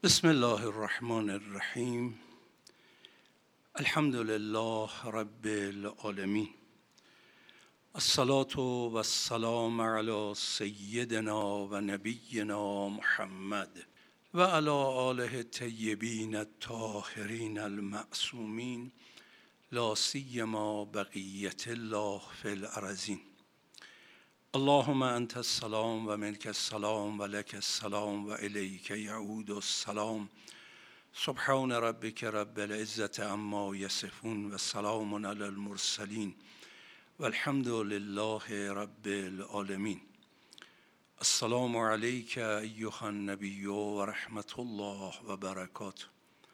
بسم الله الرحمن الرحیم. الحمد لله رب العالمین. الصلاة و السلام علی سیدنا و نبینا محمد و علی آله الطیبین الطاهرین المعصومین، لا سیما بقیة الله فی الارضین. اللهم انت السلام و منک السلام و لک السلام و الیک یعود السلام. سبحان ربک رب العزة عما یصفون و سلام علی المرسلین و الحمد لله رب العالمین. السلام علیک ایها النبی و رحمت الله و برکاته.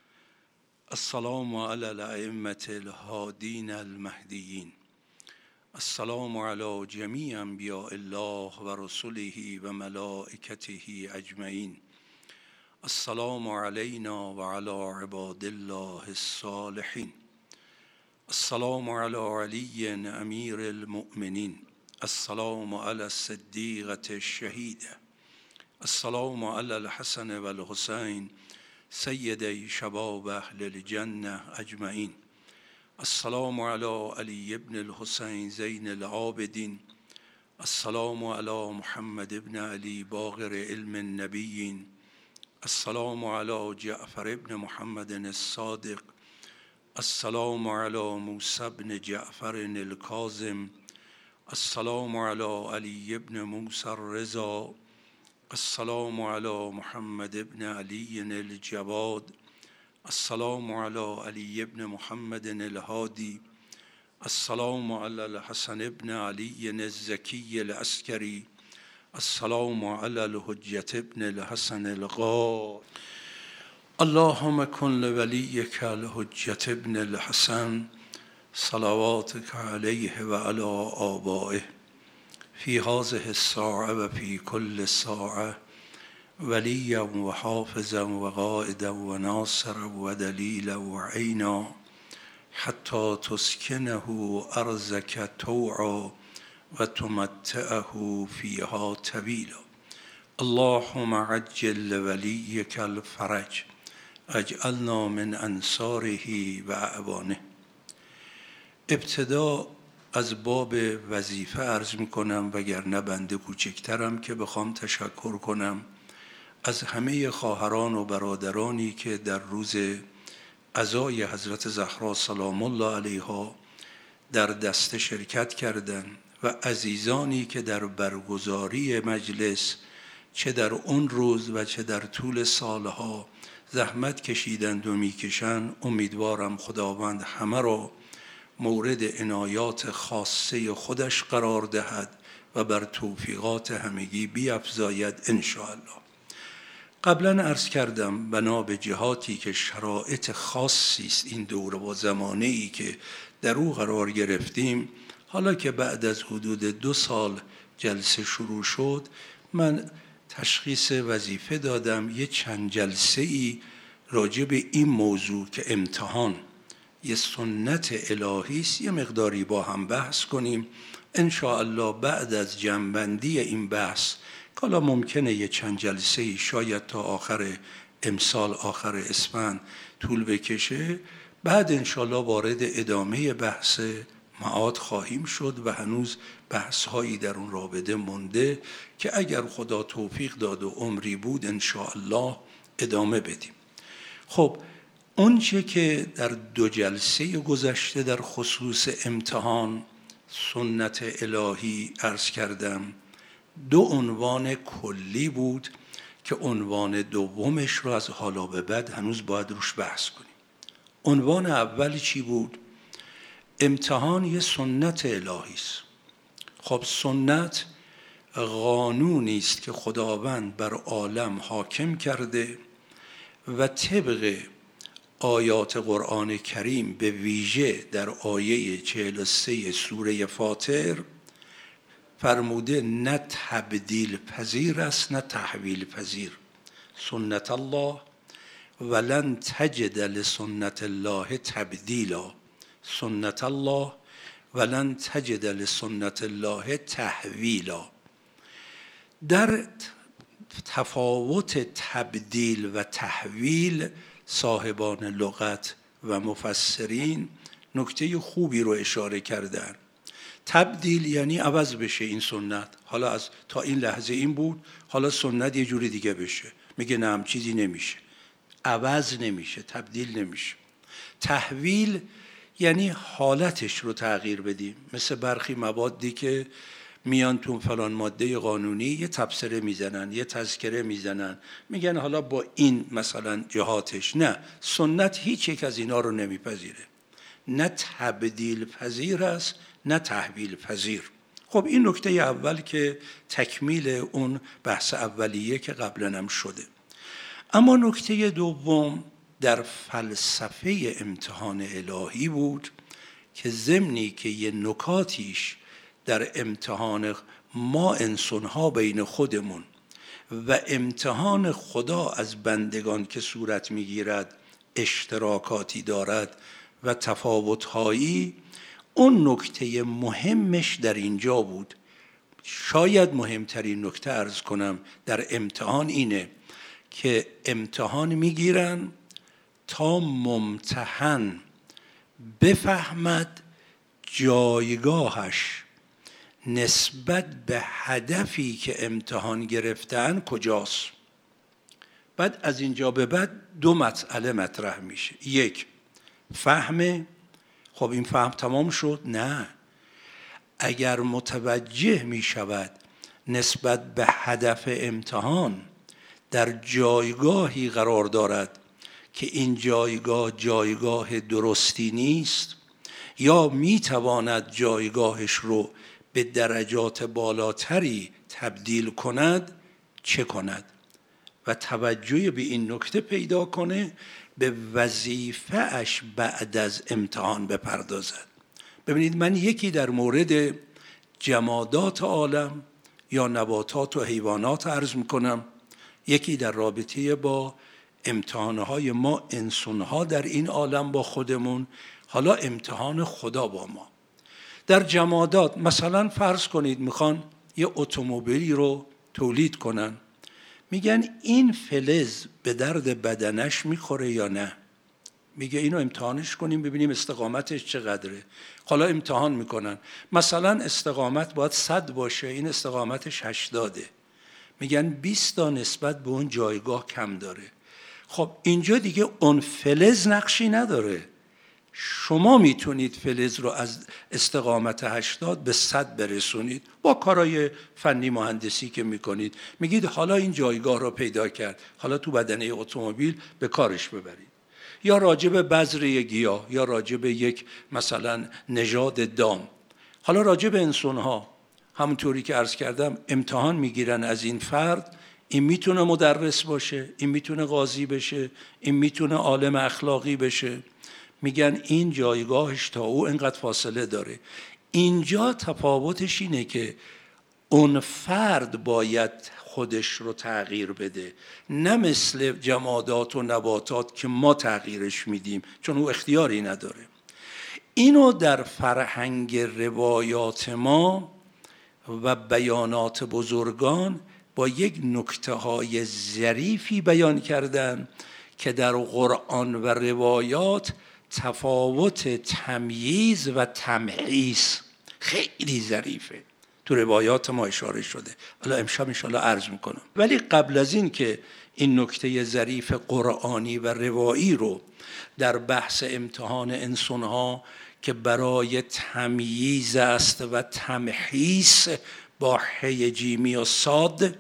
السلام علی الائمة الهادین المهدیین. السلام علی جمیع انبیاء الله و رسله و ملائکته اجمعین. السلام علینا و علی عباد الله الصالحین. السلام علی علی امیر المؤمنین. السلام علی الصدیقة الشهیده. السلام علی الحسن و الحسین سیدی شباب اهل الجنه اجمعین. السلام علی علی ابن الحسین زین العابدین. السلام علی محمد ابن علی باقر علم النبیین. السلام علی جعفر ابن محمد الصادق. السلام علی موسی ابن جعفر الکاظم. السلام علی علی ابن موسی الرضا. السلام علی محمد ابن علی الجواد. السلام علی علی ابن محمد الهادی. السلام علی الحسن ابن علی الزکی العسکری. السلام علی الحجة ابن الحسن الغار. اللهم کن لولیک الحجة ابن الحسن صلواتک علیه و علی آبائه فی هذه الساعة و فی کل ساعة ولیا و حافظا و قائدا و ناصرا و دلیلا و عینا حتی تسکنه ارضک طوعا و تمتعه فیها طویلا. اللهم عجل لولیک الفرج اجعلنا من انصاره و اعوانه. ابتدا از باب وظیفه عرض می کنم، وگرنه بنده کوچکترم که بخوام تشکر کنم از همه خواهران و برادرانی که در روز عزای حضرت زهرا سلام الله علیها در دسته شرکت کردند و عزیزانی که در برگزاری مجلس چه در اون روز و چه در طول سالها زحمت کشیدند و میکشند. امیدوارم خداوند همه را مورد عنایات خاصه خودش قرار دهد و بر توفیقات همگی بیفزاید انشاءالله. قبلا عرض کردم بنا به جهاتی که شرایط خاصی است این دوره و زمانه‌ای که در او قرار گرفتیم، حالا که بعد از حدود 2 سال جلسه شروع شد، من تشخیص وظیفه دادم یه چند جلسه‌ای راجع به این موضوع که امتحان یه سنت الهی است یه مقداری با هم بحث کنیم. انشاءالله بعد از جمع‌بندی این بحث که حالا ممکنه یه چند جلسه‌ای شاید تا آخر امسال آخر اسفند طول بکشه، بعد انشاءالله وارد ادامه بحث معاد خواهیم شد و هنوز بحث‌هایی در اون رابطه مونده که اگر خدا توفیق داد و عمری بود انشاءالله ادامه بدیم. خب اون چه که در 2 جلسه گذشته در خصوص امتحان سنت الهی عرض کردم، 2 عنوان کلی بود که عنوان دومش رو از حالا به بعد هنوز باید روش بحث کنیم. عنوان اول چی بود؟ امتحان یه سنت الهی است. خب سنت قانونی است که خداوند بر عالم حاکم کرده و طبق آیات قرآن کریم به ویژه در آیه 43 سوره فاطر فرموده نه تبدیل پذیر است نه تحویل پذیر. سنت الله ولن تجد لسنت الله تبدیلا. سنت الله ولن تجد لسنت الله تحویلا. در تفاوت تبدیل و تحویل صاحبان لغت و مفسرین نکته خوبی رو اشاره کردن. تبدیل یعنی عوض بشه این سنت، حالا از تا این لحظه این بود، حالا سنت یه جوری دیگه بشه. میگه نه، هم چیزی نمیشه، عوض نمیشه، تبدیل نمیشه. تحویل یعنی حالتش رو تغییر بدیم. مثل برخی موادی که میان تو فلان ماده قانونی یه تبصره میزنن، یه تذکره میزنن، میگن حالا با این مثلا جهاتش. نه، سنت هیچ یک از اینا رو نمیپذیره. نه تبدیل پذیر است نه تحویل پذیر. خب این نکته اول که تکمیل اون بحث اولیه که قبلا هم شده. اما نکته دوم در فلسفه امتحان الهی بود که ضمنی که یه نکاتیش در امتحان ما انسان‌ها بین خودمون و امتحان خدا از بندگان که صورت میگیرد اشتراکاتی دارد و تفاوت‌هایی. اون نکته مهمش در اینجا بود. شاید مهمترین نکته عرض کنم در امتحان اینه که امتحان میگیرن تا ممتحن بفهمد جایگاهش نسبت به هدفی که امتحان گرفتن کجاست. بعد از اینجا به بعد دو مسئله مطرح میشه. یک، فهم. خب این فهم تمام شد؟ نه. اگر متوجه می شود نسبت به هدف امتحان در جایگاهی قرار دارد که این جایگاه درستی نیست، یا می تواند جایگاهش رو به درجات بالاتری تبدیل کند، چه کند؟ و توجه به این نکته پیدا کنه، به وظیفه اش بعد از امتحان بپردازد. ببینید، من یکی در مورد جمادات عالم یا نباتات و حیوانات عرض میکنم، یکی در رابطه با امتحانهای ما انسانها در این عالم با خودمون، حالا امتحان خدا با ما. در جمادات مثلا فرض کنید میخوان یه اتومبیلی رو تولید کنن، میگن این فلز به درد بدنش میخوره یا نه. میگه اینو امتحانش کنیم ببینیم استقامتش چقدره. حالا امتحان میکنن، مثلا استقامت باید 100 باشه، این استقامتش 80. میگن 20 تا نسبت به اون جایگاه کم داره. خب اینجا دیگه اون فلز نقشی نداره. شما میتونید فلز رو از استقامت 80 به 100 برسونید با کارهای فنی مهندسی که میکنید. میگید حالا این جایگاه رو پیدا کرد، حالا تو بدنه اتومبیل به کارش ببرید. یا راجب بذر گیاه، یا راجب یک مثلا نژاد دام. حالا راجب انسان‌ها همونطوری که عرض کردم امتحان میگیرن از این فرد، این میتونه مدرس باشه، این میتونه قاضی بشه، این میتونه عالم اخلاقی بشه. میگن این جایگاهش تا او اینقدر فاصله داره. اینجا تفاوتش اینه که اون فرد باید خودش رو تغییر بده، نه مثل جمادات و نباتات که ما تغییرش میدیم چون او اختیاری نداره. اینو در فرهنگ روایات ما و بیانات بزرگان با یک نکته‌های ظریفی بیان کردن که در قرآن و روایات تفاوت تمییز و تمحیص خیلی ظریفه. تو روایات ما اشاره شده، حالا امشب انشاءالله عرض میکنم. ولی قبل از این که این نکته ظریف قرآنی و روایی رو در بحث امتحان انسانها که برای تمییز است و تمحیص با حی جیمی و صاد،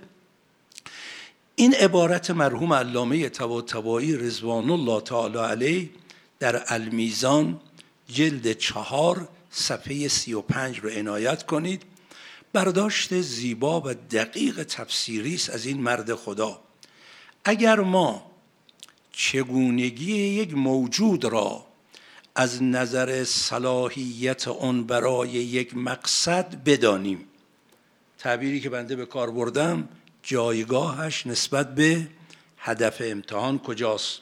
این عبارت مرحوم علامه طباطبایی رضوان الله تعالی علیه در المیزان جلد 4 صفحه 35 رو عنایت کنید. برداشت زیبا و دقیق تفسیری است از این مرد خدا. اگر ما چگونگی یک موجود را از نظر صلاحیت اون برای یک مقصد بدانیم، تعبیری که بنده به کار بردم، جایگاهش نسبت به هدف امتحان کجاست،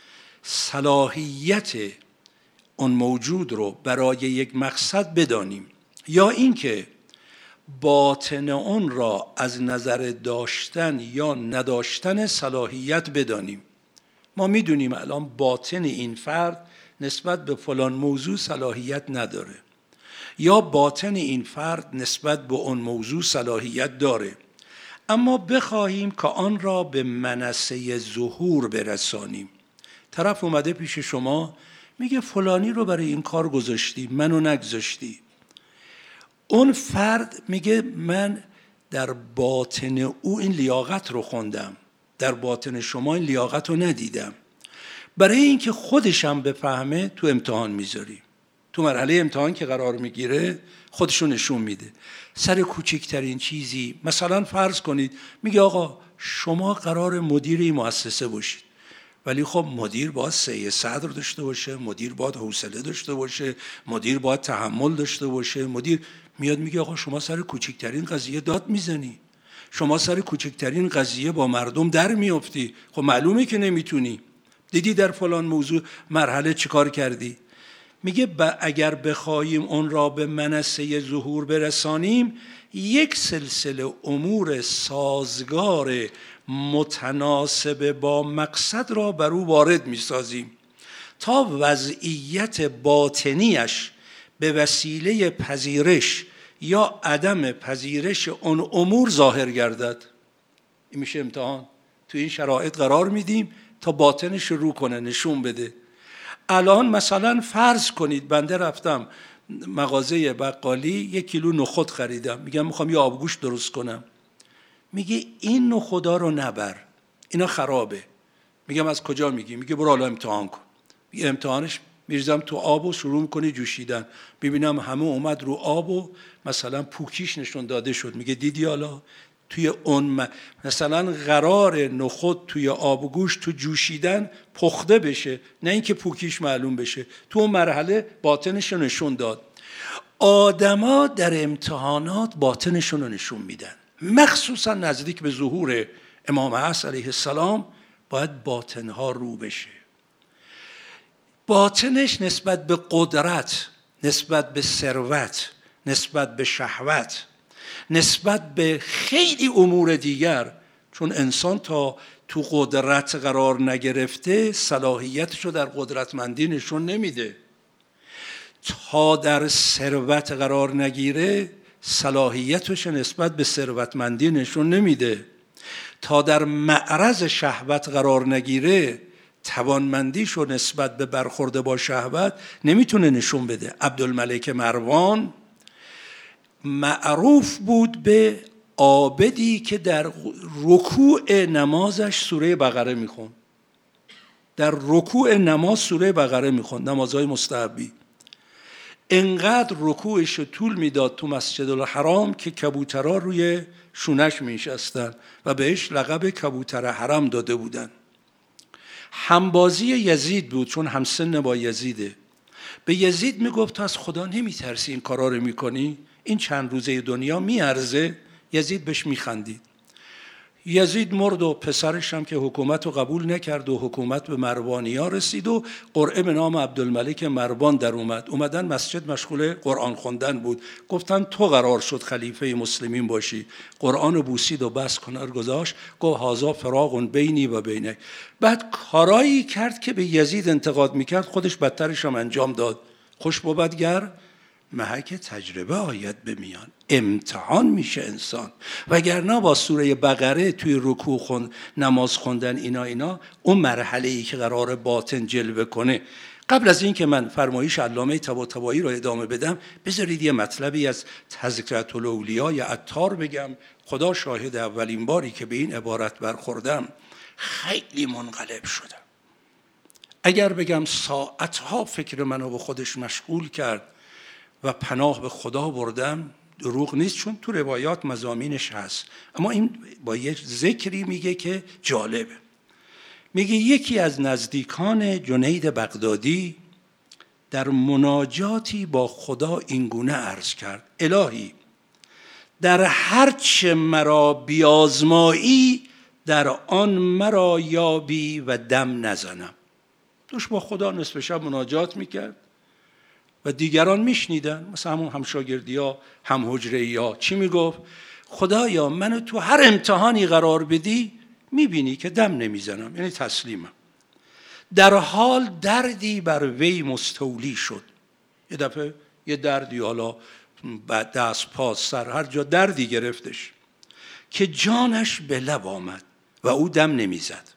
صلاحیت اون موجود رو برای یک مقصد بدانیم، یا اینکه باطن اون را از نظر داشتن یا نداشتن صلاحیت بدانیم. ما میدونیم الان باطن این فرد نسبت به فلان موضوع صلاحیت نداره، یا باطن این فرد نسبت به اون موضوع صلاحیت داره، اما بخواهیم که آن را به منصه ظهور برسانیم. طرف اومده پیش شما میگه فلانی رو برای این کار گذاشتی، منو نگذاشتی. اون فرد میگه من در باطن او این لیاقت رو خوندم، در باطن شما این لیاقت رو ندیدم. برای اینکه خودشم بفهمه تو امتحان میذاری، تو مرحله امتحان که قرار میگیره خودشو نشون میده. سر کوچکترین چیزی، مثلا فرض کنید میگه آقا شما قرار مدیر این مؤسسه باشید، ولی خب مدیر باید سعی صدر داشته باشه، مدیر باید حوصله داشته باشه، مدیر باید تحمل داشته باشه. مدیر میاد میگه آقا شما سر کوچکترین قضیه داد میزنی، شما سر کوچکترین قضیه با مردم در میافتی. خب معلومه که نمیتونی. دیدی در فلان موضوع مرحله چیکار کردی؟ میگه اگر بخواهیم اون را به منصه ظهور برسانیم، یک سلسله امور سازگار متناسب با مقصد را بر او وارد میسازیم تا وضعیت باطنیش به وسیله پذیرش یا عدم پذیرش اون امور ظاهر گردد. این میشه امتحان. تو این شرایط قرار میدیم تا باطنش رو کنه، نشون بده. الان مثلا فرض کنید بنده رفتم مغازه بقالی 1 کیلو نخود خریدم، میگم میخوام یه آبگوش درست کنم. میگه این نخودا رو نبر، اینا خرابه. میگم از کجا میگی؟ میگه برو حالا امتحان کن. میگه امتحانش میریزم تو آب و شروع میکنی جوشیدن. ببینم همه اومد رو آب و مثلا پوکیش نشون داده شد. میگه دیدی حالا توی اون مثلا قرار نخود توی آبگوش تو جوشیدن پخته بشه، نه اینکه پوکیش معلوم بشه. تو اون مرحله باطنش رو نشون داد. آدما در امتحانات باطنشون رو نشون میدن، مخصوصا نزدیک به ظهور امام عصر علیه السلام باید باطنها رو بشه. باطنش نسبت به قدرت، نسبت به ثروت، نسبت به شهوت، نسبت به خیلی امور دیگر، چون انسان تا تو قدرت قرار نگرفته صلاحیتش رو در قدرتمندی نشون نمیده. تا در ثروت قرار نگیره صلاحیتش نسبت به ثروتمندی نشون نمیده. تا در معرض شهوت قرار نگیره توانمندیش رو نسبت به برخورد با شهوت نمیتونه نشون بده. عبدالملک مروان معروف بود به عابدی که در رکوع نمازش سوره بقره میخوند. در رکوع نماز سوره بقره میخوند، نمازهای مستحبی. انقدر رکوعش طول میداد تو مسجد الحرام که کبوترها روی شونش میشستن و بهش لقب کبوتر حرم داده بودن. همبازی یزید بود، چون همسن با یزیده. به یزید میگفت تو از خدا نمیترسی این کارا رو میکنی؟ این چند روزه دنیا میارزه؟ یزید بهش میخندید. یزید مرد و پسرش هم که حکومت رو قبول نکرد و حکومت به مروانی‌ها رسید و قرعه به نام عبدالملک مروان در اومدن مسجد مشغول قرآن خوندن بود. گفتن تو قرار شد خلیفه مسلمین باشی. قرآن رو بوسید و بس کنار گذاشت، گفت هذا فراق بینی و بینک. بعد کارایی کرد که به یزید انتقاد میکرد، خودش بدترش هم انجام داد. خوش بود گر محک تجربه آید به میان. امتحان میشه انسان، وگرنه با سوره بقره توی رکوع نماز خوندن اینا اون مرحله ای که قرار باطن جلوه کنه. قبل از این که من فرمایش علامه طباطبایی رو ادامه بدم، بذارید یه مطلبی از تذکرة الاولیاء یا عطار بگم. خدا شاهد، اولین باری که به این عبارت برخوردم خیلی منقلب شدم. اگر بگم ساعتها فکر منو به خودش مشغول کرد و پناه به خدا بردم، دروغ نیست، چون تو روایات مضامینش هست. اما این با یک ذکری میگه که جالبه. میگه یکی از نزدیکان جنید بغدادی در مناجاتی با خدا اینگونه عرض کرد: الهی، در هرچه مرا بیازمایی در آن مرا یابی و دم نزنم. توش با خدا نصف شب مناجات میکرد. و دیگران میشنیدن، مثلا همون همشاگردی ها، هم حجره ها. چی میگفت؟ خدایا منو تو هر امتحانی قرار بدی میبینی که دم نمیزنم، یعنی تسلیمم. در حال دردی بر وی مستولی شد. یه دفعه یه دردی، حالا دست، پا، سر، هر جا دردی گرفتش که جانش به لب آمد و او دم نمیزد.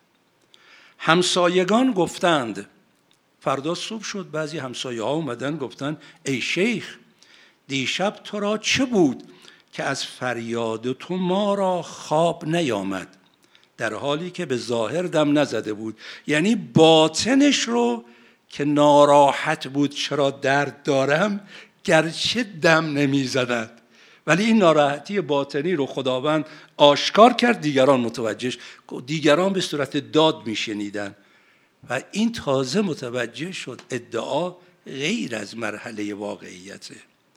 همسایگان گفتند، فردا صبح شد، بعضی همسایه ها اومدن گفتن ای شیخ، دیشب تو را چه بود که از فریاد تو ما را خواب نیامد؟ در حالی که به ظاهر دم نزده بود، یعنی باطنش رو که ناراحت بود چرا درد دارم، گرچه دم نمیزدند، ولی این ناراحتی باطنی رو خداوند آشکار کرد، دیگران متوجهش، دیگران به صورت داد میشنیدن و این تازه متوجه شد ادعا غیر از مرحله واقعیته.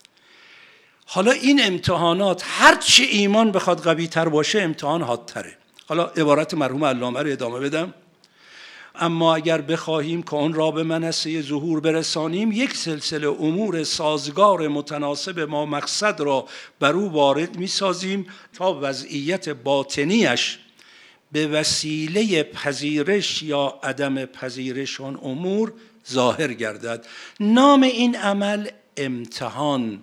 حالا این امتحانات هرچی ایمان بخواد قوی تر باشه امتحان حادتره. حالا عبارت مرحوم علامه رو ادامه بدم. اما اگر بخواهیم که اون را به منصه ظهور برسانیم، یک سلسله امور سازگار متناسب ما مقصد را بر او وارد می‌سازیم تا وضعیت باطنیش به وسیله پذیرش یا عدم پذیرش آن امور ظاهر گردد. نام این عمل امتحان،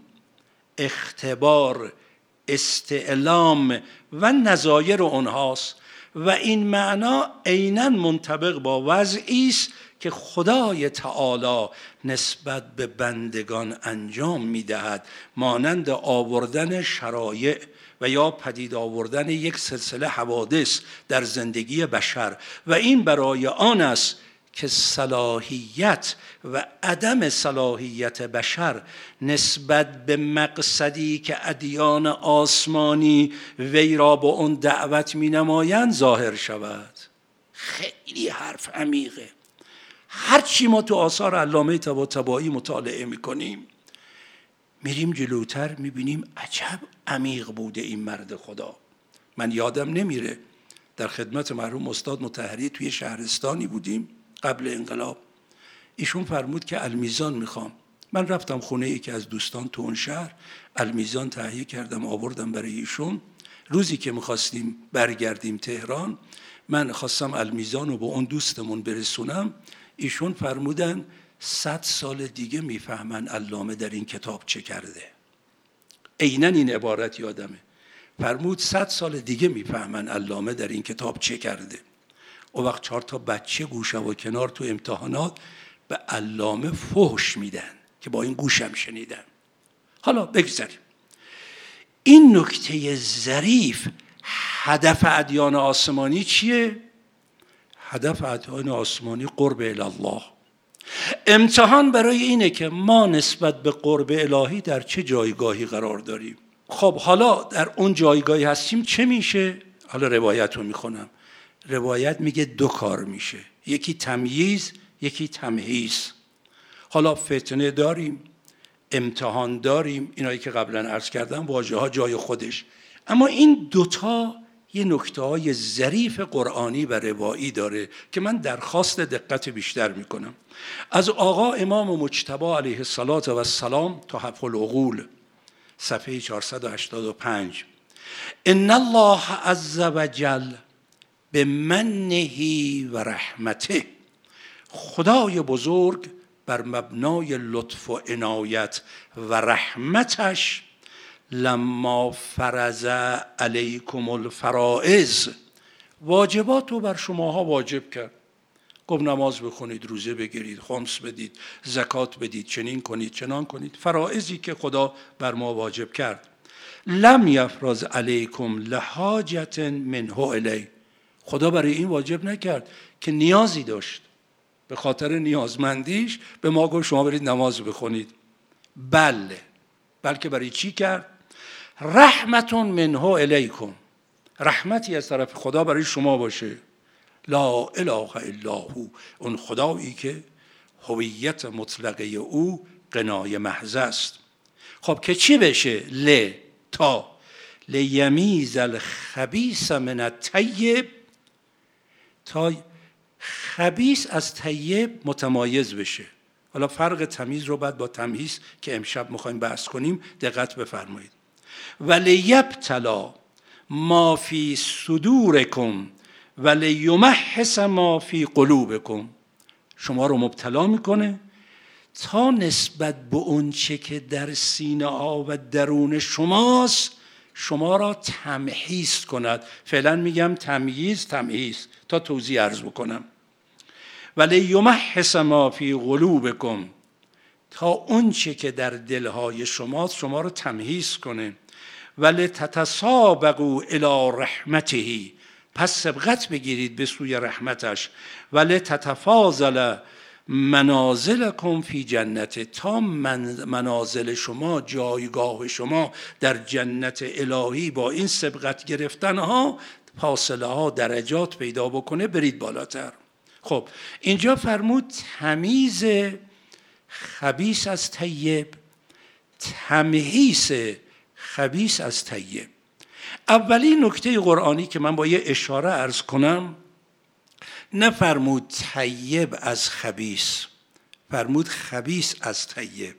اختبار، استعلام و نظایر آنهاست و این معنا عیناً منطبق با وضعی است که خدای تعالی نسبت به بندگان انجام می‌دهد، مانند آوردن شرایع و یا پدید آوردن یک سلسله حوادث در زندگی بشر، و این برای آن است که صلاحیت و عدم صلاحیت بشر نسبت به مقصدی که ادیان آسمانی وی را به اون دعوت می نمایند ظاهر شود. خیلی حرف عمیقه. هرچی ما تو آثار علامه طباطبایی مطالعه می کنیم، میریم جلوتر میبینیم عجب عمیق بوده این مرد خدا. من یادم نمیره در خدمت مرحوم استاد مطهری توی شهرستانی بودیم قبل انقلاب. ایشون فرمود که المیزان میخوام. من رفتم خونه یکی از دوستان تو اون شهر، المیزان تهیه کردم آوردم برای ایشون. روزی که میخواستیم برگردیم تهران، من خواستم المیزان رو به اون دوستمون برسونم. ایشون فرمودن 100 سال دیگه میفهمن علامه در این کتاب چه کرده. عیناً این عبارت یادمه. فرمود 100 سال دیگه میفهمن علامه در این کتاب چه کرده. اون وقت 4 تا بچه گوشه و کنار تو امتحانات به علامه فحش میدن که با این گوشم شنیدم. حالا بگذاریم. این نکته ظریف، هدف ادیان آسمانی چیه؟ هدف ادیان آسمانی قرب الله. امتحان برای اینه که ما نسبت به قرب الهی در چه جایگاهی قرار داریم. خب حالا در اون جایگاهی هستیم چه میشه؟ حالا روایت رو میخونم. روایت میگه 2 کار میشه، یکی تمییز، یکی تمحیص. حالا فتنه داریم، امتحان داریم، اینایی که قبلا عرض کردم، واژه ها جای خودش. اما این 2 تا یه نکته های ظریف قرآنی و روایی داره که من درخواست دقت بیشتر میکنم. از آقا امام مجتبی علیه السلام تحف العقول صفحه 485: ان الله عز وجل به منه و رحمته، خدای بزرگ بر مبنای لطف و عنایت و رحمتش لما فرض علیکم الفرائض، واجبات رو بر شماها واجب کرد. گفت نماز بخونید، روزه بگیرید، خمس بدید، زکات بدید، چنین کنید، چنان کنید، فرائضی که خدا بر ما واجب کرد. لم یفرض علیکم لحاجت منه الی، خدا برای این واجب نکرد که نیازی داشت، به خاطر نیازمندیش به ما گفت شما برید نماز بخونید. بلکه برای چی کرد؟ رحمتون منه الیکم، رحمتی از طرف خدا برای شما باشه. لا اله الا هو، اون خدایی که هویت مطلقه او غنای محض است. خب که چی بشه؟ تا لیمیز الخبیث من الطیب، تا خبیث از طیب متمایز بشه. حالا فرق تمیز رو بعد با تمحیص که امشب میخوایم بحث کنیم دقت بفرمایید. ولیبتلا ما فی صدورکم ولیمحص ما فی قلوبکم، شما رو مبتلا میکنه تا نسبت به اون چه که در سینه ها و درون شماست شما را تمحیص کند. فعلا میگم تمحیص تا توضیح عرض بکنم. ولی یمحص ما فی قلوبکم، تا اون چه که در دلهای شماست شما را تمحیص کنه. ولی تتسابقوا الی رحمته، پس سبقت بگیرید به سوی رحمتش. ولی تتفاضل منازلکم فی جنته، تا منازل شما، جایگاه شما در جنت الهی با این سبقت گرفتن ها فاصله ها درجات پیدا بکنه، برید بالاتر. خب اینجا فرمود تمیز خبیث از طیب، تمحیص خبیث از طیب. اولین نکته قرآنی که من با یه اشاره عرض کنم، نفرمود طیب از خبیث، فرمود خبیث از طیب.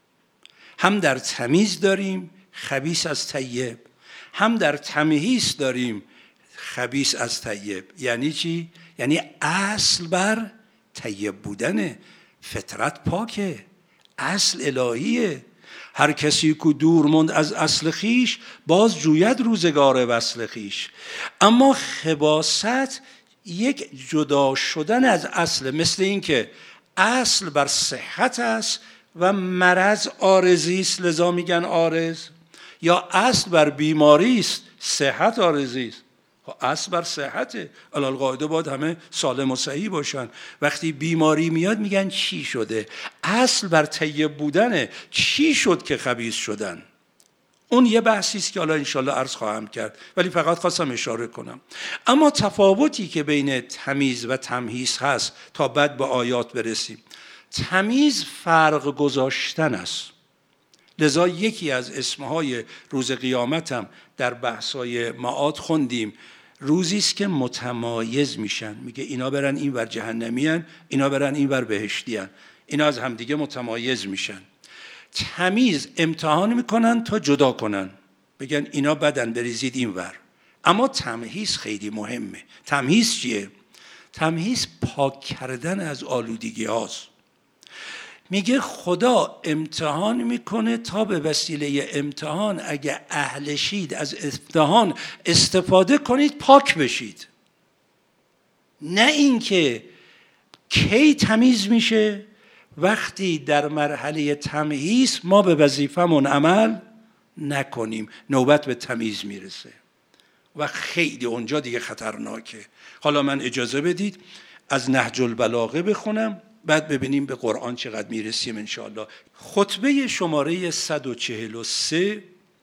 هم در تمیز داریم خبیث از طیب، هم در تمحیص داریم خبیث از طیب. یعنی چی؟ یعنی اصل بر طیب بودنه، فطرت پاکه، اصل الهیه. هر کسی که دور موند از اصل خیش باز جوید روزگار وصل خیش. اما خباثت یک جدا شدن از اصل، مثل این که اصل بر صحت است و مرض عارضی است لذا میگن عارض، یا اصل بر بیماری است صحت عارضی است. اصل بر صحته، القاعده باید همه سالم و صحیح باشن. وقتی بیماری میاد میگن چی شده؟ اصل بر طیب بودنه، چی شد که خبیث شدن؟ اون یه بحثی است که حالا انشالله عرض خواهم کرد، ولی فقط خواستم اشاره کنم. اما تفاوتی که بین تمیز و تمحیص هست تا بعد به آیات برسیم. تمیز فرق گذاشتن است، لذا یکی از اسمهای روز قیامت هم در بحثای معاد خوندیم، روزی است که متمایز میشن. میگه اینا برن این ور جهنمیان، اینا برن این ور بهشتیان، اینا از همدیگه متمایز میشن. تمیز امتحان میکنن تا جدا کنن، بگن اینا بدن بریزید این ور. اما تمحیص خیلی مهمه. تمحیص چیه؟ تمحیص پاک کردن از آلودگی هاست. میگه خدا امتحان میکنه تا به وسیله امتحان اگه اهل شید از امتحان استفاده کنید پاک بشید. نه اینکه کی تمیز میشه؟ وقتی در مرحله تمحیص ما به وظیفمون عمل نکنیم نوبت به تمیز میرسه و خیلی اونجا دیگه خطرناکه. حالا من اجازه بدید از نهج البلاغه بخونم، بعد ببینیم به قرآن چقدر میرسیم انشاءالله. خطبه شماره 143،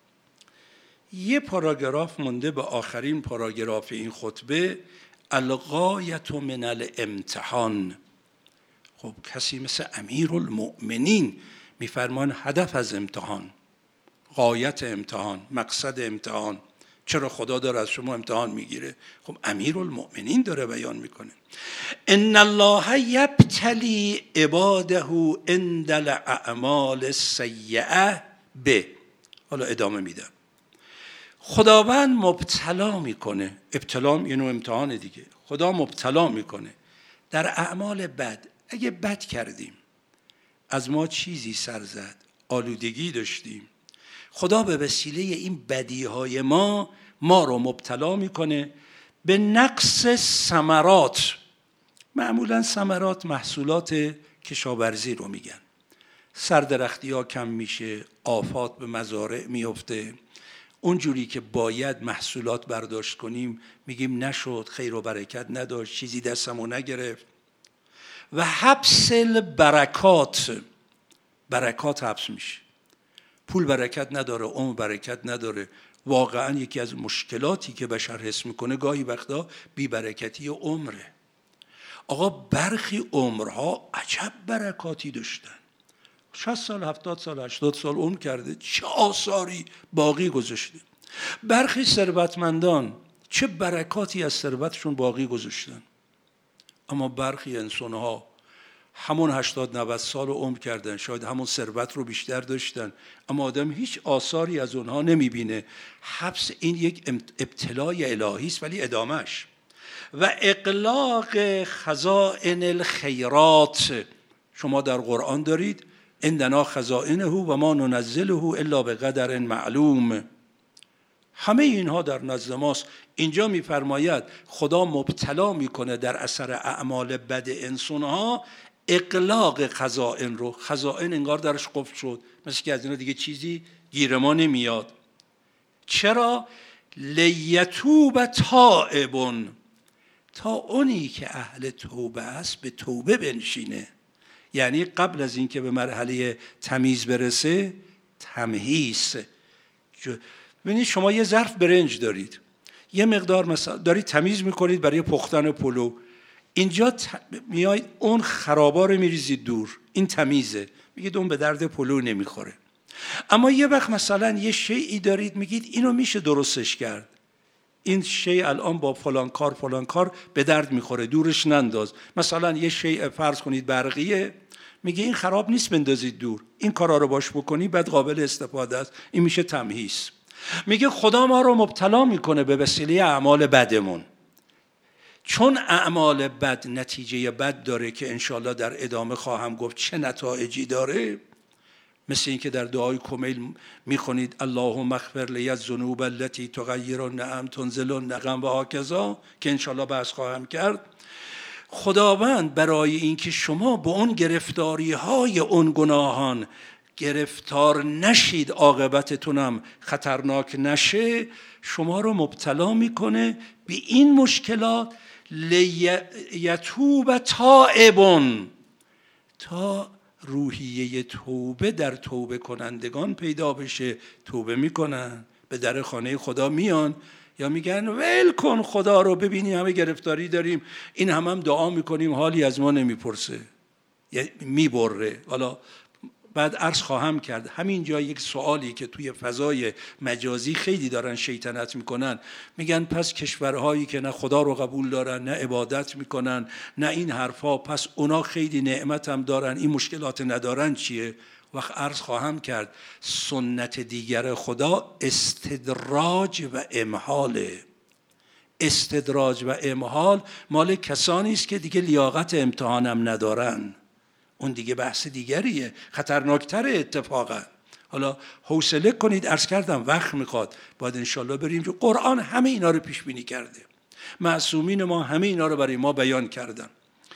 یه پاراگراف مونده به آخرین پاراگراف این خطبه، الغایة من الامتحان. خب کسی مثل امیرالمؤمنین میفرمان هدف از امتحان، غایت امتحان، مقصد امتحان، چرا خدا داره از شما امتحان میگیره؟ خب امیرالمؤمنین داره بیان میکنه. ان الله یبتلی عباده عند الاعمال السیئه به. حالا ادامه میدم. خداوند مبتلا میکنه، ابتلا یه نوع امتحان دیگه، خدا مبتلا میکنه در اعمال بد. اگه بد کردیم، از ما چیزی سر زد، آلودگی داشتیم، خدا به وسیله این بدیهای ما رو مبتلا میکنه به نقص ثمرات. معمولا ثمرات محصولات کشاورزی رو میگن. سردرختی ها کم میشه، آفات به مزارع میفته، اونجوری که باید محصولات برداشت کنیم میگیم نشد، خیر و برکت نداشت، چیزی دستمو نگرفت. و حبس البرکات، برکات حبس میشه، پول برکت نداره، عمر برکت نداره. واقعا یکی از مشکلاتی که بشر حس میکنه گاهی وقتا بی برکتی عمره. آقا برخی عمرها عجب برکاتی داشتن، 60 سال 70 سال 80 سال عمر کرده، چه آثاری باقی گذاشته. برخی ثروتمندان چه برکاتی از ثروتشون باقی گذاشتن. اما برخی انسانها همون 80-90 سال عمر کردن، شاید همون ثروت رو بیشتر داشتن، اما آدم هیچ آثاری از اونها نمیبینه. حبس این یک ابتلای الهی است، ولی ادامش و اغلاق خزائن الخیرات. شما در قرآن دارید عندنا خزائنه و ما ننزله الا بقدر معلوم. همه اینها در نزد ماست. اینجا میفرماید خدا مبتلا میکنه در اثر اعمال بد انسانها اغلاق خزائن رو. خزائن انگار درش قفل شد، مثل که از اینا دیگه چیزی گیر ما نمیاد. چرا؟ لیتوب تائبون، تا اونی که اهل توبه است به توبه بنشینه. یعنی قبل از اینکه به مرحله تمیز برسه تمهیز. ببینید شما یه ظرف برنج دارید، یه مقدار مثلا دارید تمیز میکنید برای پختن پلو، اینجا میایید اون خرابا رو میریزید دور، این تمیزه، میگید اون به درد پلو نمیخوره. اما یه وقت مثلا یه شیئی دارید میگید اینو میشه درستش کرد، این شی الان با فلان کار به درد میخوره، دورش ننداز. مثلا یه شی فرض کنید برقیه، میگه این خراب نیست بندازید دور، این کارا رو باش بکنی بعد قابل استفاده است، این میشه تمهیز. میگه خدا ما رو مبتلا میکنه به وسیله اعمال بدمون، چون اعمال بد نتیجه بد داره که انشالله در ادامه خواهم گفت چه نتایجی داره. مثل این که در دعای کمیل میخونید اللهم اغفر لی الذنوب التي تغیر النعم تنزل النقم و هکذا، که انشالله بحث خواهم کرد. خداوند برای اینکه شما به اون گرفتاری های اون گناهان گرفتار نشید، عاقبتتونم خطرناک نشه، شما رو مبتلا میکنه به این مشکلات. لیتوب تائبون، تا روحیه توبه در توبه کنندگان پیدا بشه. توبه میکنن، به در خانه خدا میان، یا میگن ول کن خدا رو، ببینی همه گرفتاری داریم، این هم دعا میکنیم حالی از ما نمیپرسه، میبره. حالا بعد عرض خواهم کرد همین جا یک سوالی که توی فضای مجازی خیلی دارن شیطنت میکنن، میگن پس کشورهایی که نه خدا رو قبول دارن نه عبادت میکنن نه این حرفا، پس اونا خیلی نعمت هم دارن این مشکلات ندارن چیه؟ وقت عرض خواهم کرد سنت دیگر خدا استدراج و امهاله. استدراج و امهال مال کسانی است که دیگه لیاقت امتحانم ندارن، اون دیگه بحث دیگریه، خطرناکتره اتفاقا. حالا حوصله کنید، عرض کردم وقت میخواد، باید انشالله بریم جو. قرآن همه اینا رو پیش بینی کرده، معصومین ما همه اینا رو برای ما بیان کردن.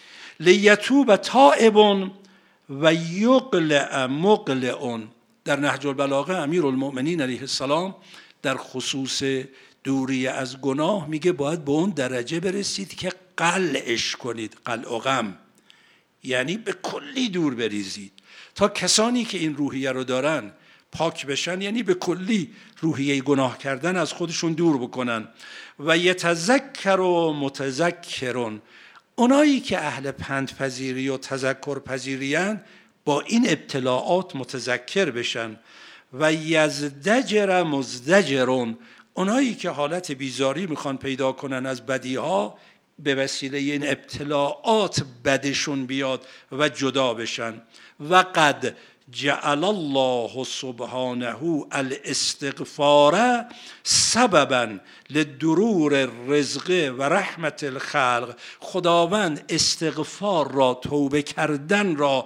لیتوب تائبون و یقلع مقلعون. در نهج البلاغه امیرالمؤمنین علیه السلام در خصوص دوری از گناه میگه باید به اون درجه برسید که قلعش کنید، قلع و غم، یعنی به کلی دور بریزید. تا کسانی که این روحیه رو دارن پاک بشن، یعنی به کلی روحیه گناه کردن از خودشون دور بکنن. و یتذکر و متذکرون، اونایی که اهل پندپذیری و تذکر پذیریان با این ابتلاعات متذکر بشن. و یزدجر مزدجرون، اونایی که حالت بیزاری میخوان پیدا کنن از بدیها، به وسیله این ابتلاعات بدشون بیاد و جدا بشن. و قد جعل الله سبحانه الاستغفار سببا لدرور الرزق و رحمت الخلق. خداوند استغفار را، توبه کردن را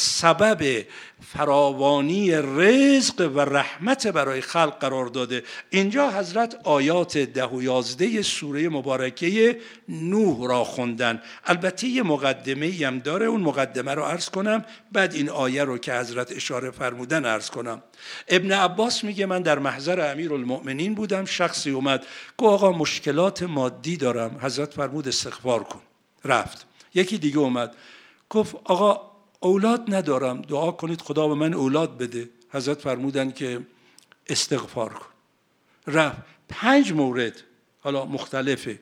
سبب فراوانی رزق و رحمت برای خلق قرار داده. اینجا حضرت آیات 10 و 11 سوره مبارکه نوح را خوندن. البته یه مقدمه هم داره، اون مقدمه رو عرض کنم، بعد این آیه رو که حضرت اشاره فرمودن عرض کنم. ابن عباس میگه من در محضر امیرالمؤمنین بودم، شخصی اومد گفت آقا مشکلات مادی دارم، حضرت فرمود استغفار کن، رفت. یکی دیگه اومد گفت آقا اولاد ندارم، دعا کنید خدا به من اولاد بده، حضرت فرمودن که استغفار کن، رفت. 5 مورد حالا مختلفه،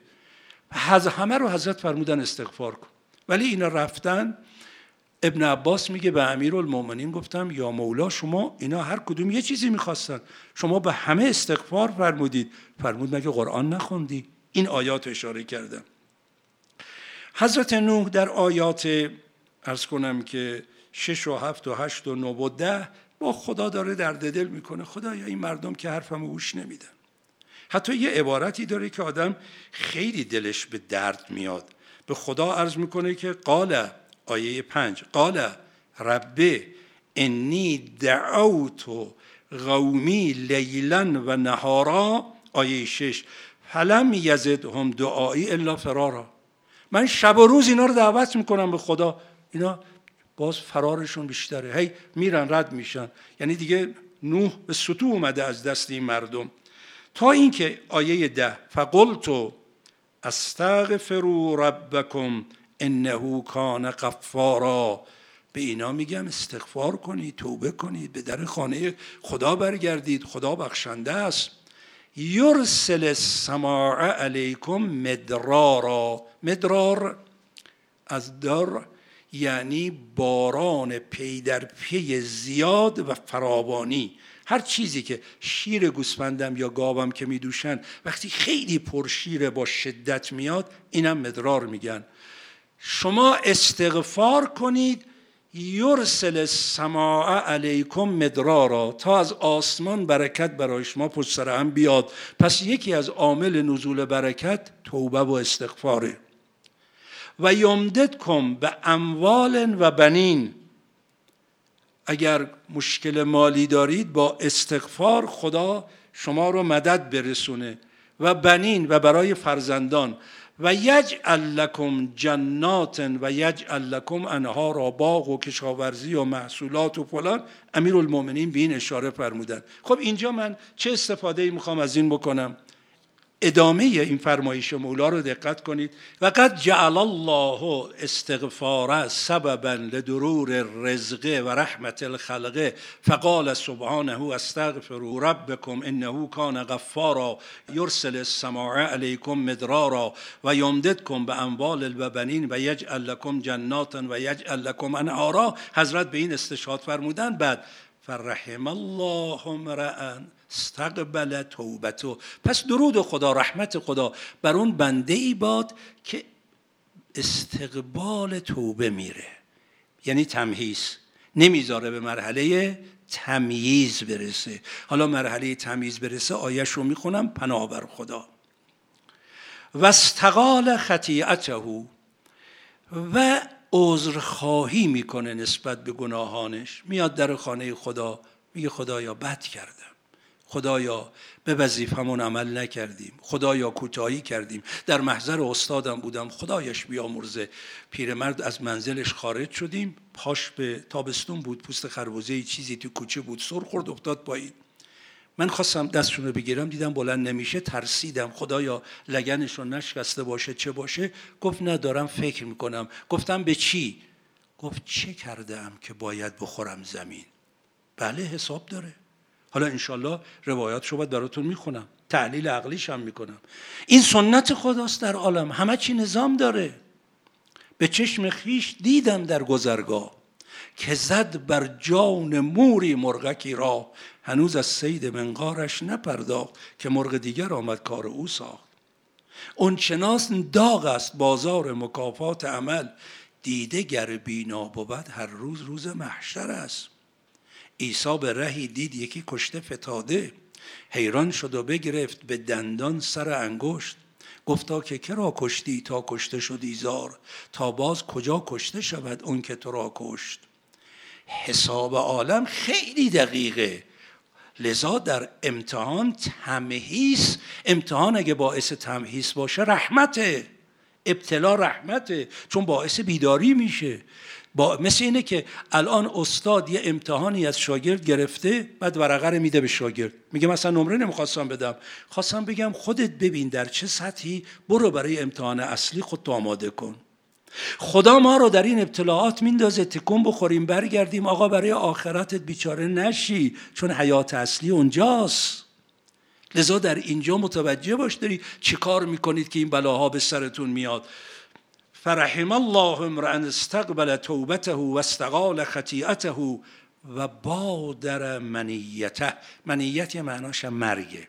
همه رو حضرت فرمودن استغفار کن. ولی اینا رفتن. ابن عباس میگه به امیرالمؤمنین گفتم یا مولا شما اینا هر کدوم یه چیزی میخواستن، شما به همه استغفار فرمودید. فرمود مگه قرآن نخوندی؟ این آیات اشاره کردم. حضرت نوح در آیات عرض کنم که 6 و 7 و 8 و 9 و 10 با خدا داره درد دل میکنه. خدایا این مردم که حرفمو گوش نمیدن. حتی یه عبارتی داره که آدم خیلی دلش به درد میاد. به خدا عرض میکنه که قال، آیه 5، قال رب انی دعوت قومی لیلا و نهارا، آیه 6 فلم یزدهم دعایی الا فرارا. من شب و روز اینا رو دعوت میکنم به خدا، اینا باز فرارشون بیشتره، هی میرن رد میشن. یعنی دیگه نوح به سطوح اومده از دست این مردم. تا اینکه آیه 10 فقلت استغفروا ربکم انه کان غفارا، به اینا میگم استغفار کنید، توبه کنید، به در خانه خدا برگردید، خدا بخشنده است. یرسل السماء علیکم مدرارا، مدرار از در یعنی باران پی در پی زیاد و فراوانی. هر چیزی که شیر گوسفندم یا گاوم که میدوشن وقتی خیلی پرشیره با شدت میاد، اینم مدرار میگن. شما استغفار کنید، یرسل السماء علیکم مدرارا، تا از آسمان برکت برای شما پشت سر هم بیاد. پس یکی از عامل نزول برکت توبه و استغفاره. و یمددکم به اموال و بنین، اگر مشکل مالی دارید با استغفار خدا شما رو مدد برسونه. و بنین و برای فرزندان. و یجعل لکم جنات و یجعل لکم انهارا، باغ و کشاورزی و محصولات و فلان. امیرالمومنین به این اشاره فرمودن. خب اینجا من چه استفاده میخوام از این بکنم؟ ادامه این فرمایش مولا رو دقت کنید. و قد جعل الله استغفار سببا لدرور الرزق و رحمت الخلق فقال سبحانه استغفروا ربکم انه کان غفارا یرسل السماء علیکم مدرارا و یمددکم به اموال و بنین و یجعل لکم جنات و یجعل لکم انهارا. حضرت به این استشهاد فرمودن. بعد فرحم الله امرأ استقبل توبته، پس درود خدا، رحمت خدا بر اون بنده ای باد که استقبال توبه میره، یعنی تمهیز، نمیذاره به مرحله تمییز برسه. حالا مرحله تمییز برسه آیش رو میخونم، پناه بر خدا. و استقال خطیئته، و عذرخواهی میکنه نسبت به گناهانش. میاد در خانه خدا میگه خدایا بد کردم، خدایا به وظیفمون عمل نکردیم، خدایا کوتاهی کردیم، در محضر استادم بودم، خدایش بیامرزه. پیرمرد از منزلش خارج شدیم، پاش به تابستون بود، پوست خربزه چیزی تو کوچه بود، سر خورد افتاد پایین. من خواستم دستشون رو بگیرم، دیدم بلند نمیشه، ترسیدم خدایا لگنشون نشکسته باشه چه باشه. گفت ندارم فکر میکنم. گفتم به چی؟ گفت چه کردم که باید بخورم زمین؟ بله حساب داره. حالا انشالله روایاتشو باید براتون میخونم، تحلیل عقلیش هم میکنم. این سنت خداست در عالم، همه چی نظام داره. به چشم خیش دیدم در گذرگاه که زد بر جان موری مرغکی را، هنوز از صید منقارش نپرداخت که مرغ دیگر آمد کار او ساخت. اون چناس داغ است بازار مکافات عمل، دیده گر بینا بود هر روز روز محشر است. عیسی به رهی دید یکی کشته فتاده، حیران شد و بگرفت به دندان سر انگشت. گفتا که کرا کشتی تا کشته شدی زار، تا باز کجا کشته شود اون که تو را کشت. حساب عالم خیلی دقیقه، لذا در امتحان تمهیز، امتحان اگه باعث تمهیز باشه رحمته، ابتلا رحمته، چون باعث بیداری میشه. مثل اینه که الان استاد یه امتحانی از شاگرد گرفته، بعد ورقه رو میده به شاگرد، میگه مثلا نمره نمیخواستم بدم، خواستم بگم خودت ببین در چه سطحی، برو برای امتحان اصلی خودت آماده کن. خدا ما رو در این ابتلاعات میندازه تکون بخوریم برگردیم، آقا برای آخرتت بیچاره نشی، چون حیات اصلی اونجاست. لذا در اینجا متوجه باش داری چی کار میکنید که این بلاها به سرتون میاد. فرحم الله امرأ استقبل توبته و استقال خطیئته و بادر منیته. منیت معناش مرگه،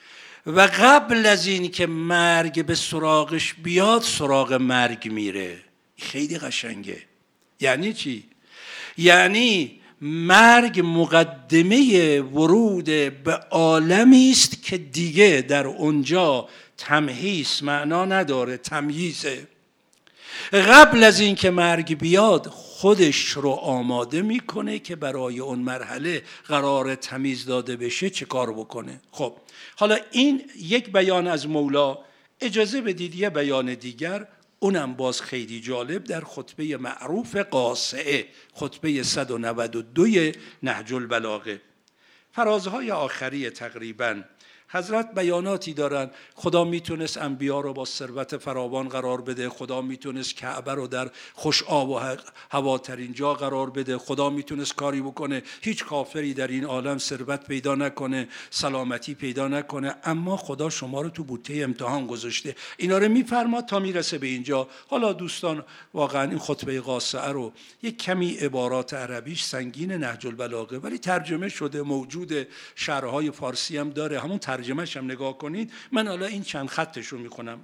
و قبل از این که مرگ به سراغش بیاد سراغ مرگ میره. خیلی قشنگه، یعنی چی؟ یعنی مرگ مقدمه ورود به عالمی است که دیگه در اونجا تمهیز معنا نداره، تمییزه. قبل از این که مرگ بیاد خودش رو آماده میکنه که برای اون مرحله قرار تمیز داده بشه چه کار بکنه. خب حالا این یک بیان از مولا. اجازه بدید یه بیان دیگر، اونم باز خیلی جالب، در خطبه معروف قاصعه، خطبه 192 نهج البلاغه، فرازهای آخری تقریباً حضرت بیاناتی دارن. خدا میتونست انبیا رو با ثروت فراوان قرار بده، خدا میتونست کعبه رو در خوش آب و هواترین جا قرار بده، خدا میتونست کاری بکنه هیچ کافری در این عالم ثروت پیدا نکنه، سلامتی پیدا نکنه، اما خدا شما رو تو بوته امتحان گذاشته. اینا رو میفرماد تا میرسه به اینجا. حالا دوستان واقعا این خطبه قاصعه رو یک کمی عبارات عربیش سنگین نهج البلاغه، ولی ترجمه شده، موجود شرحهای فارسی هم داره، همون ترجمهش هم نگاه کنید. من حالا این چند خطش رو میخونم.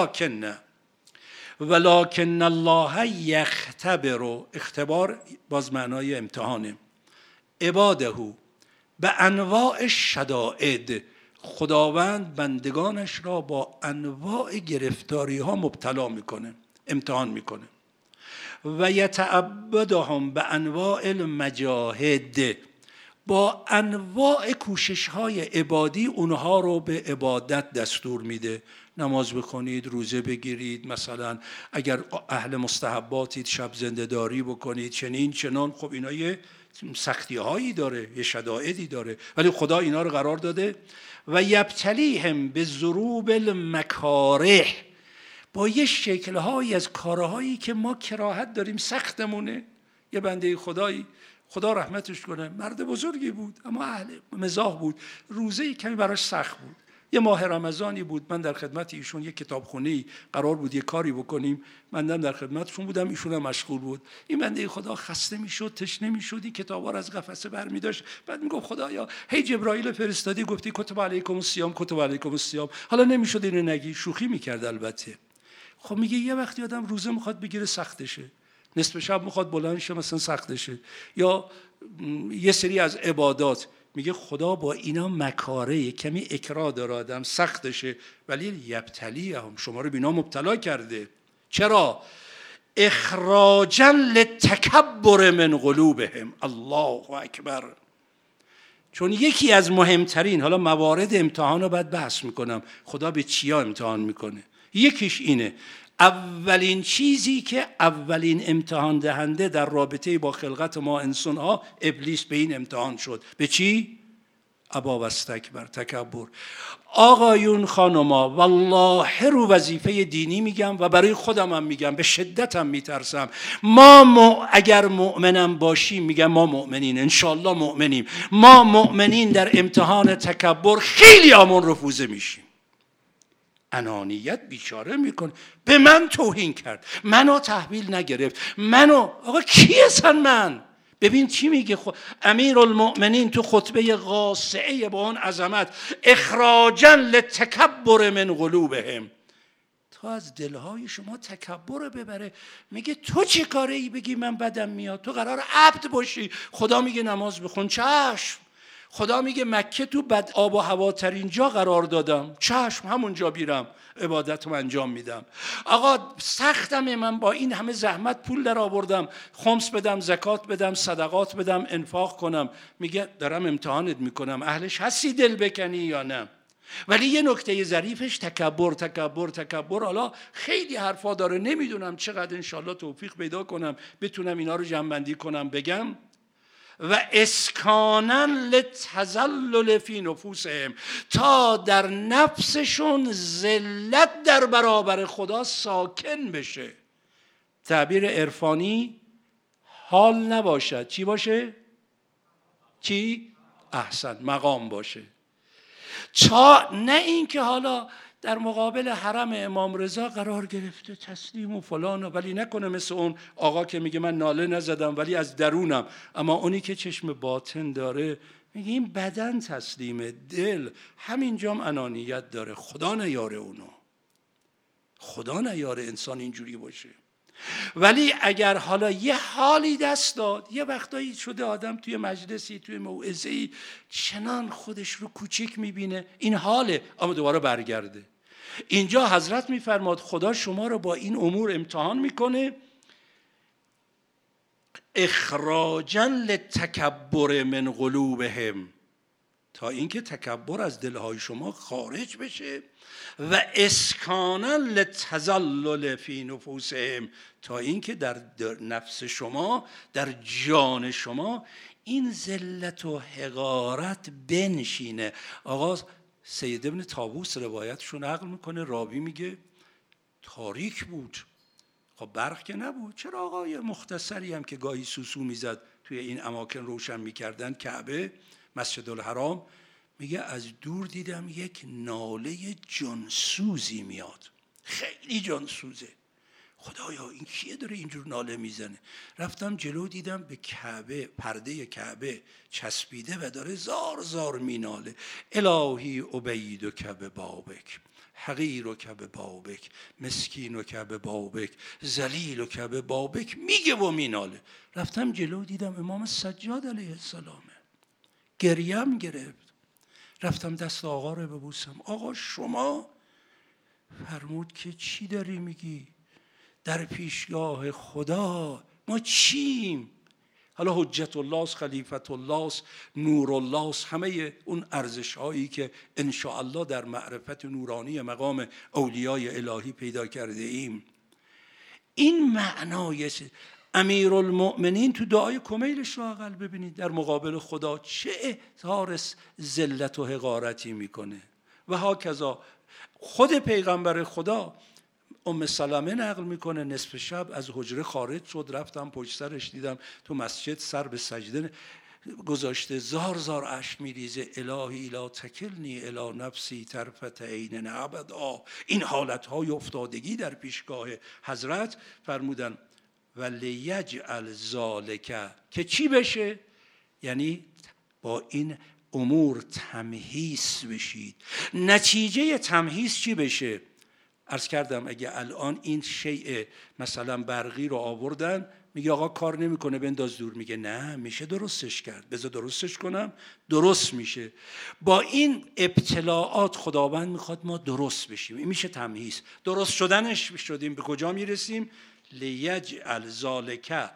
ولکن الله یختبر، اختبار باز معنای امتحانه، عباده به انواع شدائد، خداوند بندگانش را با انواع گرفتاری ها مبتلا میکنه، امتحان میکنه. و یتعبدهم به انواع المجاهد، با انواع کوشش های عبادی اونها رو به عبادت دستور میده. نماز بخونید، روزه بگیرید، مثلا اگر اهل مستحباتید شب زنده‌داری بکنید، چنین چنان. خب اینا یه سختی هایی داره، یه شدائدی داره، ولی خدا اینا رو قرار داده. و یبتلیهم به ضروب المکاره، با یه شکل‌هایی از کارهایی که ما کراهت داریم، سختمونه. یه بنده خدایی، خدا رحمتش کنه، مرد بزرگی بود اما اهل مزاح بود، روزه کمی براش سخت بود. یه ماه رمضانی بود، من در خدمت ایشون یک کتابخونه‌ای قرار بود یه کاری بکنیم، منم در خدمتشون بودم، ایشون هم مشغول بود. این بنده خدا خسته میشد، تشنه میشد، این کتابا رو از قفسه برمی‌داشت، بعد میگفت خدایا هی جبرائیل فرستادی گفتی کتب علیکم الصیام، کتب علیکم الصیام، حالا نمیشد اینو نگی. شوخی میکرد البته. خب میگه یه وقتی آدم روزه میخواد بگیره سختشه، نصف شب میخواد بلند شه مثلا سختشه، یا یه سری از عبادات میگه خدا با اینا مکاره، کمی اکراه داره، آدم سختشه، ولی یبتلیهم، شما رو بینا مبتلا کرده. چرا؟ اخراجا للتکبر من قلوبهم. الله اکبر. چون یکی از مهمترین، حالا موارد امتحان رو بعد بحث میکنم خدا به چیا امتحان میکنه، یکیش اینه، اولین چیزی که اولین امتحان دهنده در رابطه با خلقت ما انسان ها، ابلیس به این امتحان شد. به چی؟ ابا و استکبر، تکبر. آقایون خانما، والله رو وظیفه دینی میگم و برای خودم هم میگم، به شدت هم میترسم. ما اگر مؤمنم باشیم، میگم ما مؤمنین، انشالله مؤمنیم، ما مؤمنین در امتحان تکبر خیلی آمون رفوزه میشیم. انانیت بیچاره میکن، به من توهین کرد، منو تحویل نگرفت، منو آقا کی هستن من؟ ببین چی میگه امیرالمؤمنین تو خطبه قاصعه با اون عظمت، اخراجا للتکبر من قلوبهم، تا از دلهای شما تکبر رو ببره. میگه تو چه کاره ای بگی من بدم میاد؟ تو قرار عبد باشی. خدا میگه نماز بخون، چشم. خدا میگه مکه تو بد آب و هواترین جا قرار دادم، چشم، همونجا بیرم عبادتم انجام میدم. آقا سختمه، من با این همه زحمت پول در آوردم، خمس بدم، زکات بدم، صدقات بدم، انفاق کنم. میگه دارم امتحانت میکنم، اهلش هستی دل بکنی یا نه؟ ولی یه نکته ظریفش تکبر، تکبر، تکبر. حالا خیلی حرفا داره، نمیدونم چقدر، انشالله توفیق پیدا کنم بتونم اینا رو جمع‌بندی کنم بگم. و اسکانا للتذلل فی نفوسهم، تا در نفسشون ذلت در برابر خدا ساکن بشه. تعبیر عرفانی حال نباشد، چی باشه؟ چی؟ احسن، مقام باشه. تا نه این که حالا در مقابل حرم امام رضا قرار گرفته تسلیم و فلان، ولی نکنه مثل اون آقا که میگه من ناله نزدم ولی از درونم، اما اونی که چشم باطن داره میگه این بدن تسلیمه، دل همینجام انانیت داره. خدا نیاره اونو، خدا نیاره انسان اینجوری باشه. ولی اگر حالا یه حالی دست داد، یه وقتایی شده آدم توی مجلسی، توی موعظه‌ای چنان خودش رو کوچیک میبینه، این حاله، اما دوباره برگرده. اینجا حضرت میفرماد خدا شما رو با این امور امتحان میکنه، اخراجا للتکبر من قلوبهم، تا اینکه تکبر از دلهای شما خارج بشه، و اسکانا للتذلل فی نفوسهم، تا اینکه در نفس شما، در جان شما این ذلت و حقارت بنشینه. آقا سید ابن طاووس روایتشو نقل میکنه، راوی میگه تاریک بود، خب برق که نبود، چرا آقای مختصری هم که گاهی سوسو میزد توی این اماکن روشن میکردن، کعبه، مسجد الحرام، میگه از دور دیدم یک ناله جانسوزی میاد، خیلی جانسوزه، خدایا این کیه داره اینجور ناله میزنه؟ رفتم جلو دیدم به کعبه، پرده کعبه چسبیده و داره زار زار میناله، الهی عبیدک ببابک، حقیرک ببابک، مسکینک ببابک، ذلیلک ببابک، میگه و میناله. رفتم جلو دیدم امام سجاد علیه السلامه، گریم گرفت. رفتم دست آقا رو ببوسم، آقا شما؟ فرمود که چی داری میگی؟ در پیشگاه خدا ما چیم؟ حالا حجت الله است، خلیفت الله است، نور الله است، همه اون ارزش هایی که ان شاء الله در معرفت نورانی مقام اولیای الهی پیدا کرده ایم. این معنای امیرالمؤمنین تو دعای کمیلش رو اقل ببینید، در مقابل خدا چه اظهار ذلت و حقارتی میکنه. و هاکذا خود پیغمبر خدا، ام سلمه نقل میکنه نصف شب از حجره خارج شد، رفتم پشت سرش دیدم تو مسجد سر به سجده گذاشته، زار زار اشک میریزه، الهی لا تکلنی الی نفسی طرفت عین ابدا. این حالتهای افتادگی در پیشگاه حضرت. فرمودن ولیجعل ذالک، که چی بشه؟ یعنی با این امور تمهیس بشید. نتیجه تمهیس چی بشه؟ عرض کردم اگه الان این شیء مثلا برقی رو آوردن، میگه آقا کار نمیکنه بنداز دور، میگه نه میشه درستش کرد، بذار درستش کنم، درست میشه. با این ابتلاعات خداوند میخواد ما درست بشیم، این میشه تمهیز. درست شدنش شدیم به کجا میرسیم؟ لیجعل ذالک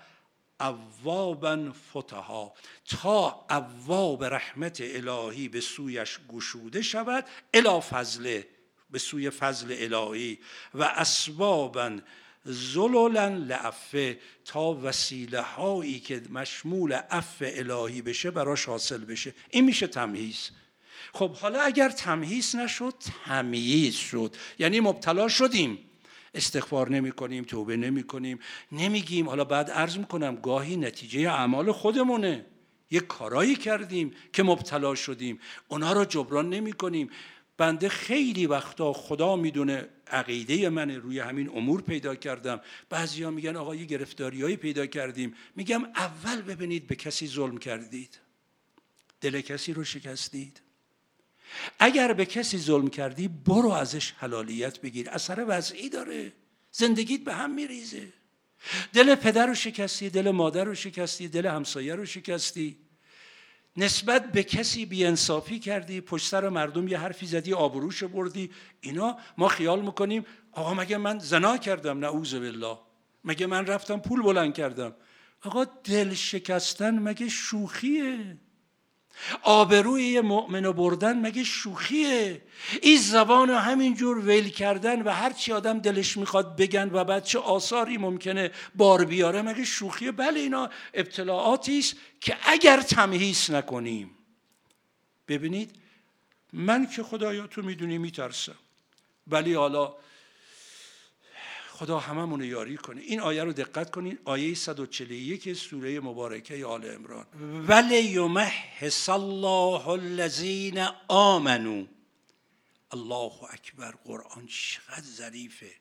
ابوابا فتحا، تا ابواب رحمت الهی به سویش گشوده شود، الی فضله، به سوی فضل الهی، و اسبابا ذللا لعفه، تا وسیله هایی که مشمول عفو الهی بشه براش حاصل بشه. این میشه تمهیز. خب حالا اگر تمهیز نشد، تمییز شد، یعنی مبتلا شدیم، استغفار نمی کنیم، توبه نمی کنیم، نمیگیم. حالا بعد عرض میکنم گاهی نتیجه اعمال خودمونه، یک کارایی کردیم که مبتلا شدیم، اونا رو جبران نمی کنیم. بنده خیلی وقتا، خدا میدونه عقیده من روی همین امور پیدا کردم، بعضیا میگن آقا یه گرفتاریایی پیدا کردیم، میگم اول ببینید به کسی ظلم کردید؟ دل کسی رو شکستید؟ اگر به کسی ظلم کردی برو ازش حلالیت بگیر، اثر وضعی داره، زندگیت به هم میریزه. دل پدر رو شکستی، دل مادر رو شکستی، دل همسایه رو شکستی، نسبت به کسی بی‌انصافی کردی، پشت سر مردم یه حرفی زدی، آبروش بردی. اینا ما خیال میکنیم آقا مگه من زنا کردم؟ نعوذ بالله. مگه من رفتم پول بلند کردم؟ آقا دل شکستن مگه شوخیه؟ آبروی یه مؤمن بردن مگه شوخیه؟ این زبان همینجور ویل کردن و هر چی آدم دلش میخواد بگن و بعد چه آثاری ممکنه بار بیاره مگه شوخیه؟ بله اینا ابتلاعاتی است که اگر تمهیز نکنیم. ببینید من که خدایا تو میدونی میترسم، ولی حالا خدا هممون یاری کنه. این آیه رو دقت کنید، آیه 141 سوره مبارکه آل عمران، ولیمحص الله الذین آمنوا. الله اکبر، قرآن چقدر ظریفه.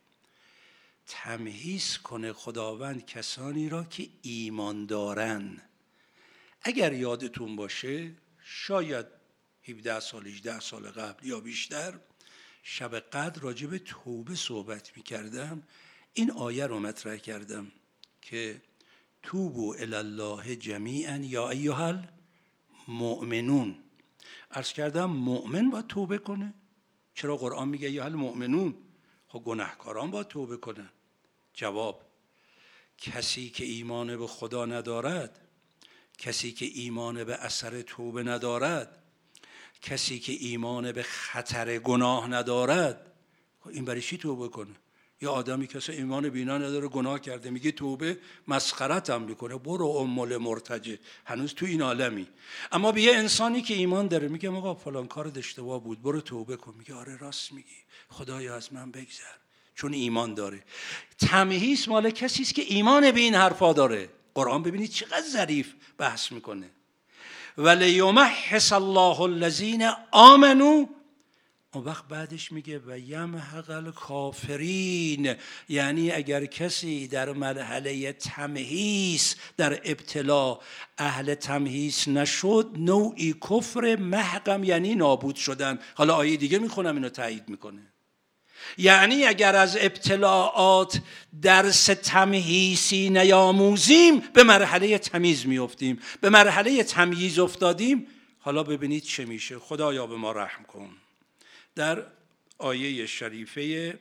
تمهیز کنه خداوند کسانی را که ایمان دارن. اگر یادتون باشه شاید 17 سال 18 سال قبل یا بیشتر، شب قدر راجع به توبه صحبت می‌کردم. این آیه رو مطرح کردم که توبوا الی الله جمیعا یا ایها المؤمنون. عرض کردم مؤمن باید توبه کنه. چرا قرآن میگه ایها المؤمنون؟ خب گناهکاران باید توبه کنن. جواب: کسی که ایمان به خدا ندارد، کسی که ایمان به اثر توبه ندارد، کسی که ایمان به خطر گناه ندارد، این برای چی توبه کنه؟ یا آدمی که اصلا ایمان بینا نداره، گناه کرده، میگه توبه، مسخرت هم میکنه. برو امول مرتجع، هنوز تو این عالمی. اما به یه انسانی که ایمان داره میگه آقا فلان کارت اشتباه بود، برو توبه کن، میگه آره راست میگی، خدایا از من بگذر، چون ایمان داره. تمهیز مال کسی است که ایمان به این حرفا داره. قرآن ببینید چقدر ظریف بحث میکنه. ولیمحص الله الذین آمنوا، اون وقت بعدش میگه و یمحق الکافرین. یعنی اگر کسی در مرحله تمهیز، در ابتلا اهل تمهیز نشد، نوعی کفر محقم، یعنی نابود شدن. حالا آیه دیگه میخونم اینو تایید میکنه. یعنی اگر از ابتلاعات درس تمهیزی نیاموزیم، به مرحله تمیز میافتیم. به مرحله تمییز افتادیم، حالا ببینید چه میشه. خدایا به ما رحم کن. در آیه شریفه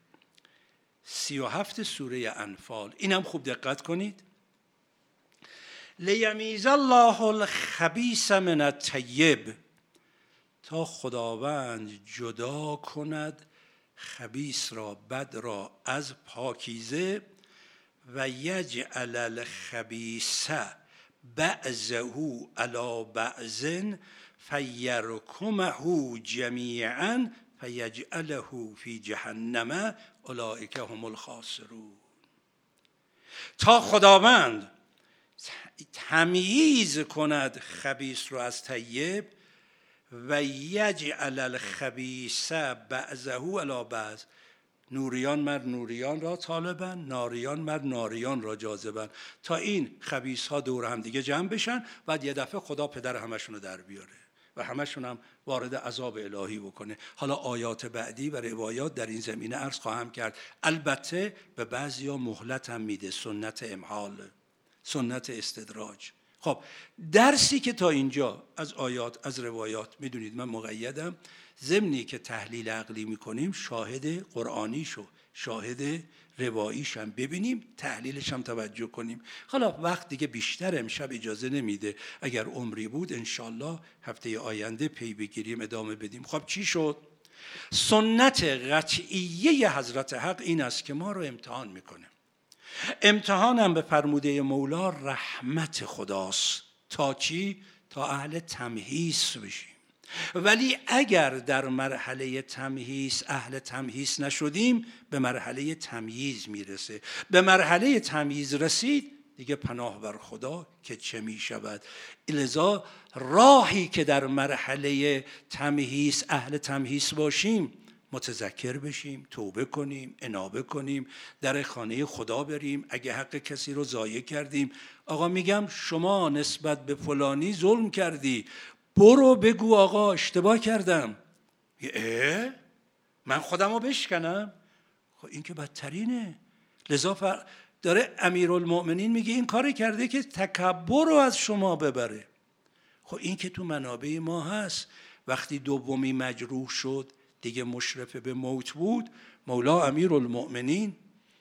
37 سوره انفال، اینم خوب دقت کنید. لیمیز الله الخبیث من الطیب، تا خداوند جدا کند خبیث را، بد را از پاکیزه. و یجعل الخبیث بعضه علی بعض فیرکمه جمیعا فیجعله فی جهنم اولئک هم الخاسرون. تا خداوند تمییز کند خبیث را از طیب، و یجعل الخبیث بعضه علی بعض، نوریان مر نوریان را طالبن، ناریان مر ناریان را جاذبن، تا این خبیث ها دور هم دیگه جمع بشن، بعد یه دفعه خدا پدر همشون رو در بیاره و همشون هم وارد عذاب الهی بکنه. حالا آیات بعدی و روایات در این زمینه عرض خواهم کرد. البته به بعضیا مهلت هم میده، سنت امهال، سنت استدراج. خب درسی که تا اینجا از آیات، از روایات، میدونید من مقیدم، ضمنی که تحلیل عقلی میکنیم شاهد قرآنیشو، شاهد رواییش هم ببینیم، تحلیلش هم توجه کنیم. حالا وقت دیگه بیشتر امشب اجازه نمیده، اگر عمری بود انشالله هفته آینده پی بگیریم، ادامه بدیم. خب چی شد؟ سنت قطعیه حضرت حق این است که ما رو امتحان میکنه. امتحانم به فرموده مولا رحمت خداست. تا چی؟ تا اهل تمهیز بشیم. ولی اگر در مرحله تمهیز اهل تمهیز نشدیم، به مرحله تمییز میرسه. به مرحله تمییز رسید دیگه پناه بر خدا که چه می شود. لذا راهی که در مرحله تمهیز اهل تمهیز باشیم، متذکر بشیم، توبه کنیم، انابه کنیم، در خانه خدا بریم. اگه حق کسی رو ضایع کردیم، آقا میگم شما نسبت به فلانی ظلم کردی، برو بگو آقا اشتباه کردم. من خودم رو بشکنم؟ خب این که بدترینه. لذا داره امیرالمؤمنین میگه این کاری کرده که تکبر رو از شما ببره. خب این که تو منابع ما هست. وقتی دومی مجروح شد، دیگه مشرف به موت بود، مولا امیرالمؤمنین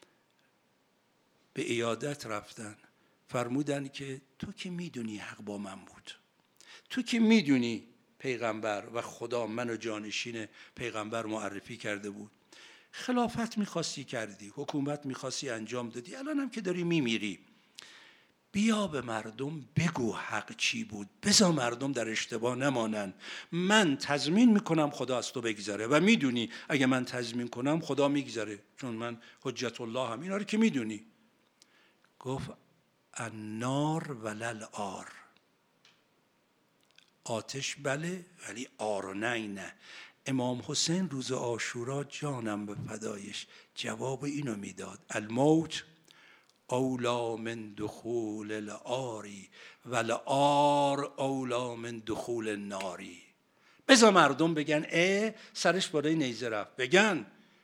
به عیادت رفتن، فرمودن که تو که میدونی حق با من بود، تو که میدونی پیغمبر و خدا منو جانشین پیغمبر معرفی کرده بود، خلافت میخواستی کردی، حکومت میخواستی انجام دادی، الان هم که داری میمیری، بیا به مردم بگو حق چی بود، بذار مردم در اشتباه نمانن. من تضمین میکنم خدا از تو بگذره و میدونی اگه من تضمین کنم خدا میگذره، چون من حجت الله هم، اینا رو که میدونی. گفت النار ولل آر، آتش بله ولی آر نه. امام حسین روز عاشورا جانم به فدایش جواب اینو میداد، الموت اولا من دخول الآری والآر اولا من دخول الناری. بذار مردم بگن سرش بالای نیزه رفت، بگن،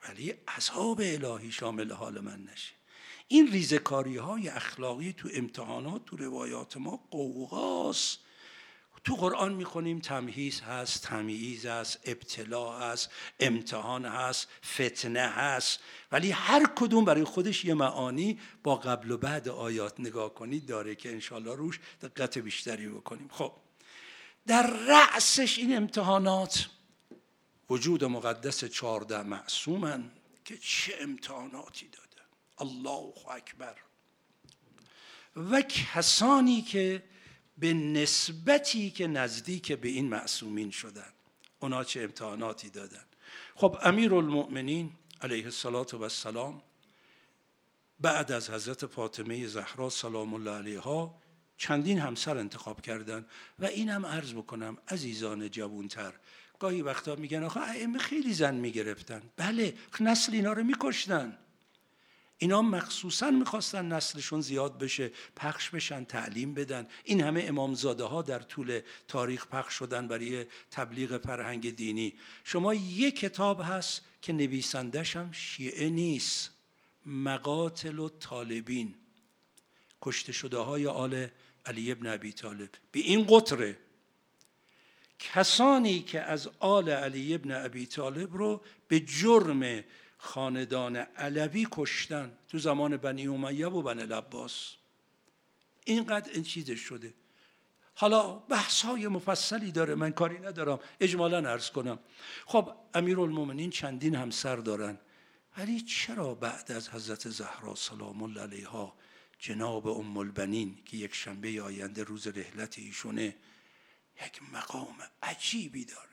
ولی عذاب الهی شامل حال من نشه. این ریزکاری های اخلاقی تو امتحانات، تو روایات ما قوقاست. تو قرآن میخونیم تمهیز هست، تمییز هست، ابتلا هست، امتحان هست، فتنه هست، ولی هر کدوم برای خودش یه معانی با قبل و بعد آیات نگاه کنید داره که انشالله روش دقت بیشتری بکنیم. خب در رأسش این امتحانات وجود مقدس 14 معصومن که چه امتحاناتی دادن، الله اکبر، و کسانی که به نسبتی که نزدیک به این معصومین شدن اونا چه امتحاناتی دادن. خب امیرالمؤمنین علیه السلام بعد از حضرت فاطمه زهرا سلام الله علیها چندین همسر انتخاب کردن و اینم عرض بکنم عزیزان جوانتر، گاهی وقتا میگن آخه ائمه خیلی زن میگرفتن. بله، نسل اینا رو میکشتن. اینا مخصوصا میخواستن نسلشون زیاد بشه، پخش بشن، تعلیم بدن. این همه امامزاده ها در طول تاریخ پخش شدن برای تبلیغ فرهنگ دینی. شما یک کتاب هست که نویسندش هم شیعه نیست، مقاتل الطالبین، کشته شده های آل علی ابن ابی طالب، به این قطره کسانی که از آل علی ابن ابی طالب رو به جرم خاندان علوی کشتن تو زمان بنی امیه و بنی العباس. اینقدر این چیزش شده. حالا بحث‌های مفصلی داره، من کاری ندارم، اجمالاً عرض کنم. خب امیرالمومنین چندین همسر دارن، ولی چرا بعد از حضرت زهرا سلام الله علیها جناب ام البنین که یک شنبه آینده روز رحلت ایشونه یک مقام عجیبی داره؟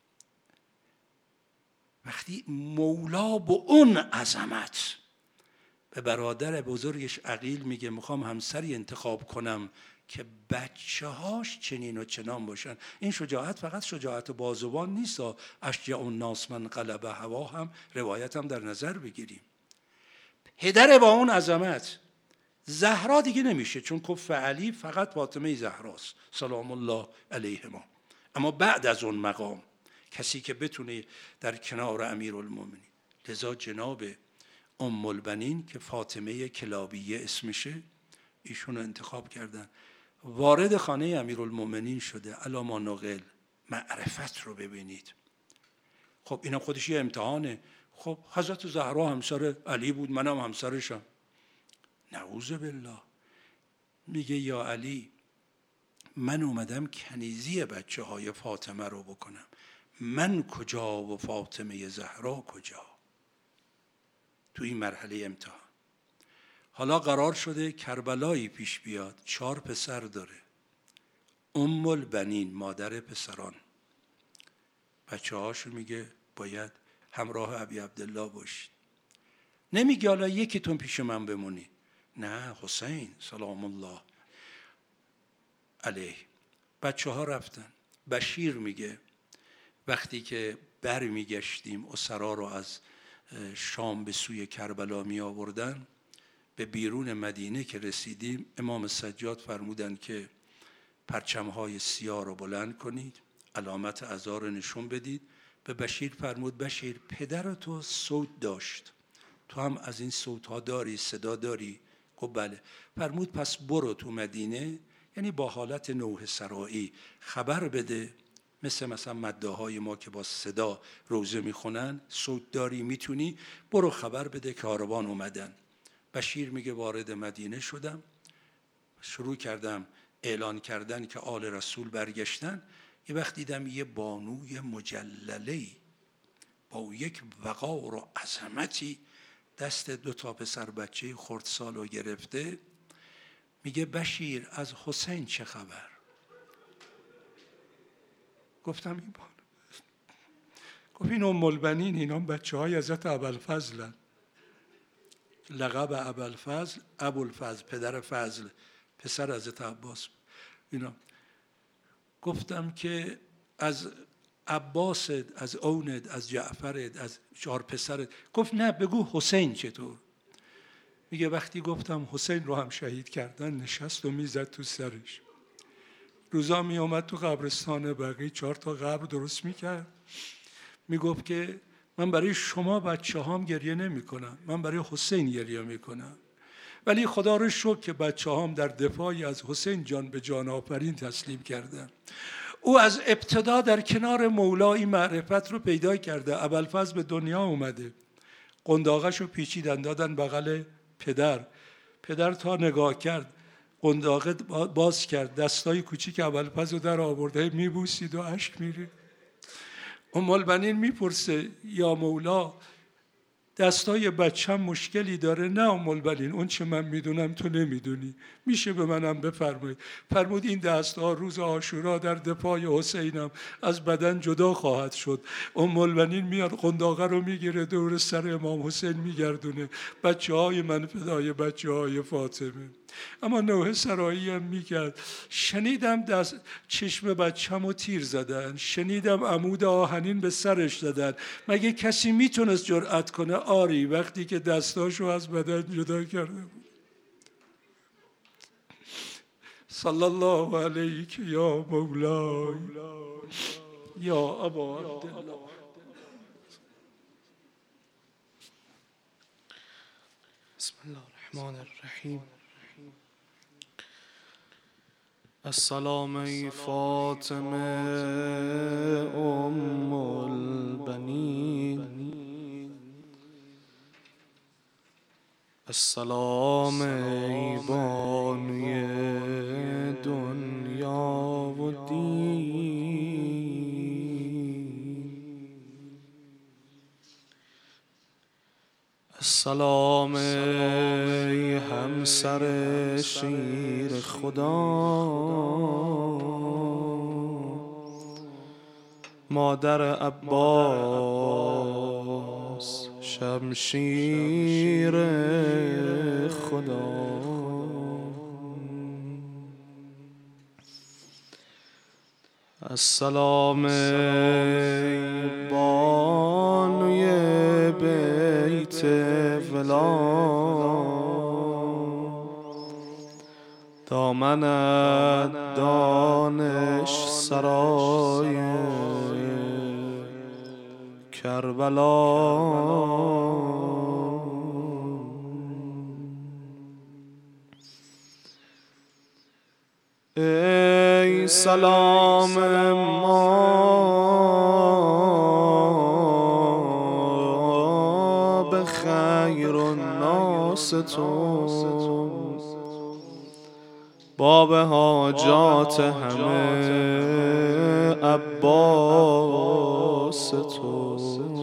وقتی مولا با اون عظمت به برادر بزرگش عقیل میگه میخوام همسری انتخاب کنم که بچه هاش چنین و چنان باشن. این شجاعت فقط شجاعت بازوان نیست، اشجع الناس من غلب هوا هم روایت هم در نظر بگیریم. پدر با اون عظمت، زهرا دیگه نمیشه چون کف علی فقط فاطمه زهراست سلام الله علیهما، اما بعد از اون مقام کسی که بتونه در کنار امیرالمومنین، لذا جناب ام البنین که فاطمه کلابیه اسمشه، ایشون رو انتخاب کردن، وارد خانه امیرالمومنین شده. علا ما نقل معرفت رو ببینید. خب اینم خودش یه امتحانه. خب حضرت زهرا همسر علی بود، منم همسرشم. نعوذ بالله. میگه یا علی، من اومدم کنیزی بچه های فاطمه رو بکنم، من کجا و فاطمه زهرا کجا؟ تو این مرحله امتحان. حالا قرار شده کربلایی پیش بیاد، 4 پسر داره. ام البنین مادر پسران، بچه هاشو میگه باید همراه ابی عبدالله باشید. نمیگه حالا یکیتون پیش من بمونی، نه، حسین سلام الله علیه. بچه ها رفتن. بشیر میگه وقتی که بر میگشتیم اسرا رو از شام به سوی کربلا می آوردن، به بیرون مدینه که رسیدیم امام سجاد فرمودن که پرچمهای سیاه رو بلند کنید، علامت عزا رو نشون بدید. به بشیر فرمود بشیر، پدر تو صوت داشت، تو هم از این صوت ها داری، صدا داری؟ گفت بله. فرمود پس برو تو مدینه، یعنی با حالت نوح سرایی خبر بده، مثلا مداهای ما که با صدا روزه میخونن، صوت داری میتونی، برو خبر بده کاروان اومدن. بشیر میگه وارد مدینه شدم، شروع کردم اعلان کردن که آل رسول برگشتن. یه وقت دیدم یه بانوی مجلله‌ای با یک وقار و عظمتی دست 2 پسر بچه خردسال رو گرفته. میگه بشیر از حسین چه خبر؟ گفتم این بانو. گفت این ام البنین، اینا بچه های حضرت ابوالفضلن. لقب ابوالفضل، ابوالفضل پدر فضل، پسر حضرت عباس. اینا گفتم که از عباست، از اونت، از جعفرت، از 4 پسرت. گفت نه، بگو حسین چطور؟ میگه وقتی گفتم حسین رو هم شهید کردن، نشست و میزد تو سرش. روزا می اومد تو قبرستان بقیع 4 تا قبر درست میکرد، میگفت که من برای شما بچه هام گریه نمی کنم، من برای حسین گریه می کنم. ولی خدا رو شکر که بچه هام در دفاعی از حسین جان به جان آفرین تسلیم کردن. او از ابتدا در کنار مولا این معرفت رو پیدا کرده. ابوالفضل به دنیا اومده، قنداقش رو پیچیدن دادن بغل پدر تا نگاه کرد قنداقه باز کرد، دستای کوچیک ابوالفضل رو در آورده میبوسید و اشک میره. ام البنین میپرسه یا مولا دستای بچم مشکلی داره؟ نه ام البنین، اون چه من میدونم تو نمیدونی، میشه به منم بفرمایید. فرمود این دستها روز عاشورا در دفاع حسینم از بدن جدا خواهد شد. ام البنین میاد قنداقه رو میگیره دور سر امام حسین میگردونه، بچه های من فدای بچه های فاطمه. اما نوحه سرایی هم میکرد، شنیدم دست چشم بچم رو تیر زدن، شنیدم عمود آهنین به سرش زدن، مگه کسی میتونست جرأت کنه؟ آری، وقتی که دستاشو از بدن جدا کرده بود. صلی الله علیک یا مولای یا ابا عبدالله. بسم الله الرحمن الرحیم. السلام ای فاطمه ام البنین، السلام ای بانوی دنیا و دین، السلام ای همسر شیر خدا، مادر عباس شمشیر خدا. السلام ای بانوی بیت ولا، دامنت دانش سرای کربلا. ای سلام ما به خیر الناس تو، باب حاجات همه عباس تو.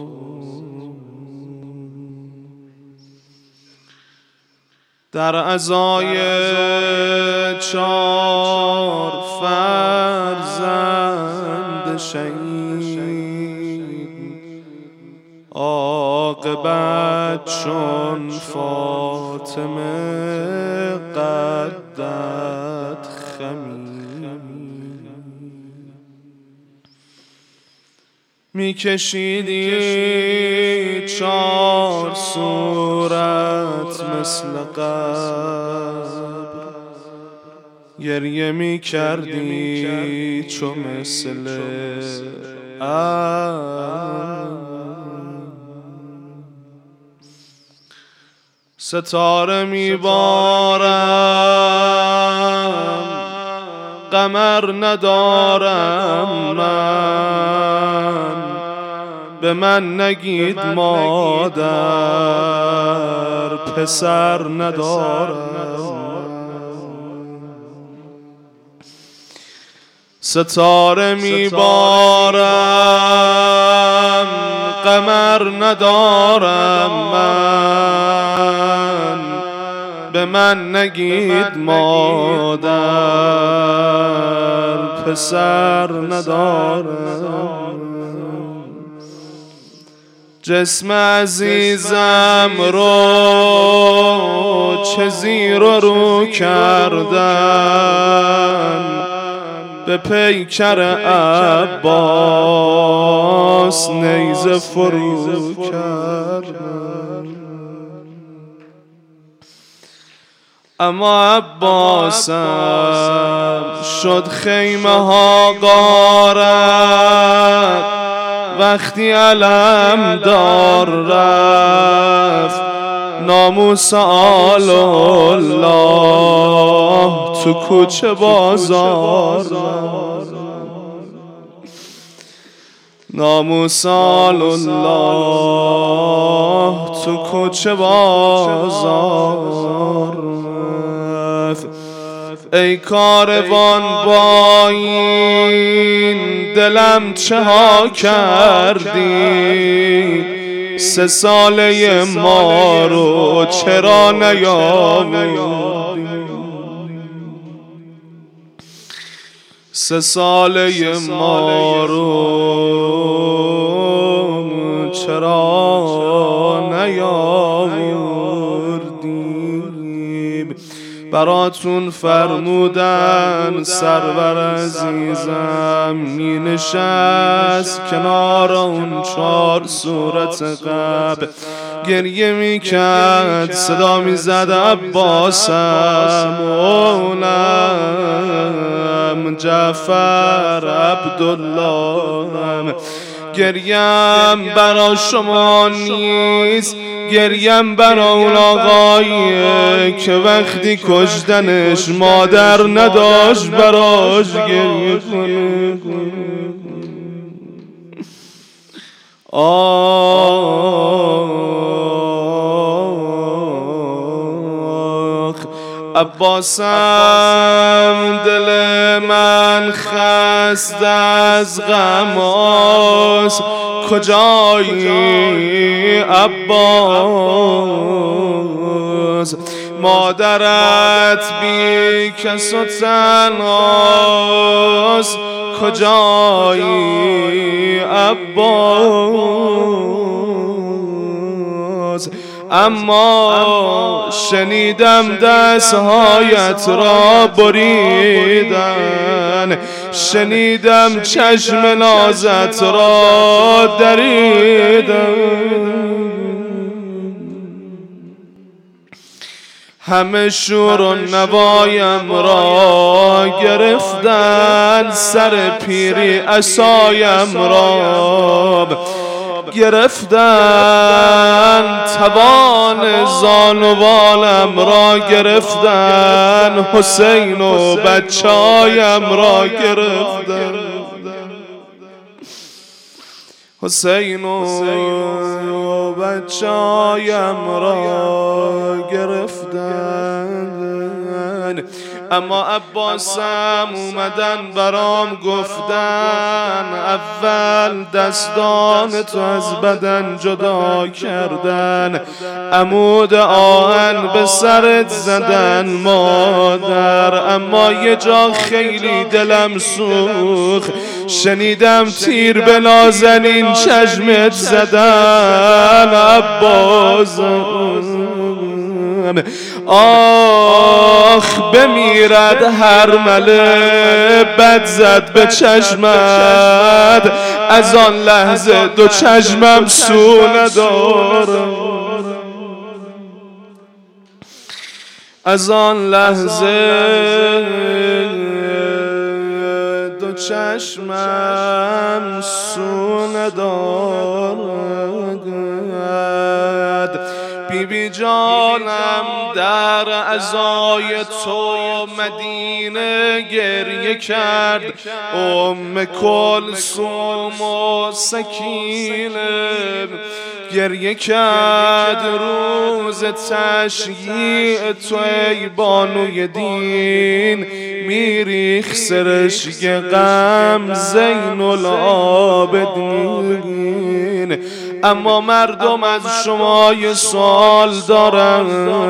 در عزای 4 فرزند شهید، عاقبت چون فاطمه قدت خمید، میکشیدی 4 صورت مثل قبر، گریه میکردی چو مثل ستاره میبارم قمر ندارم من، به من نگید مادر پسر ندارم. ستاره میبارم قمر ندارم من، به من نگید مادر پسر ندارم. جسم عزیزم رو چه زیر و رو کردن، به پیکر عباس نیزه فرو کردن. اما عباسم شد خیمه ها غارت، وقتی علم دار رفت ناموس آل الله تو کوچه بازار ناموس آل الله تو کوچه بازار ای کاروان با این دلم چه ها کردی 3 ساله ما رو چرا نیاوردی 3 ساله ما رو چرا نیاوردی براتون فرمودن سرور عزیزم می نشست کنار اون 4 صورت قبل گریه می کرد صدا می زد عباسم اولم جعفر عبدالله گریم برا شما نیست گریم برا اون آقایی که وقتی کشتنش مادر نداشت براش گریه کنه عباسم دل من خست از غماس کجایی عباس مادرت بی کس و تنهاست کجایی عباس اما شنیدم دستهایت را بریدن شنیدم چشم نازت را دریدن همه شور و نوایم را گرفتن سر پیری عصایم را گرفتن توان زانوالم را گرفتن حسین و بچایم را گرفتن حسین و بچایم را گرفتن اما عباسم اومدن برام گفتن اول دستان تو از بدن جدا کردن عمود آهن به سرت زدن مادر اما یه جا خیلی دلم سوخت شنیدم تیر به نازنین چشمت زدن عباسم آخ بمیرد هر مله بد زد به چشمت از آن لحظه 2 چشمم سو ندارم از آن لحظه 2 چشمم سو ندارد بی جانم در عزای تو مدینه گریه کرد کلثوم و سکینه گریه کرد روز تشییع تو ای بانوی دین میریخ سرشک غم زین العابدین اما مردم از شما یه سوال دارم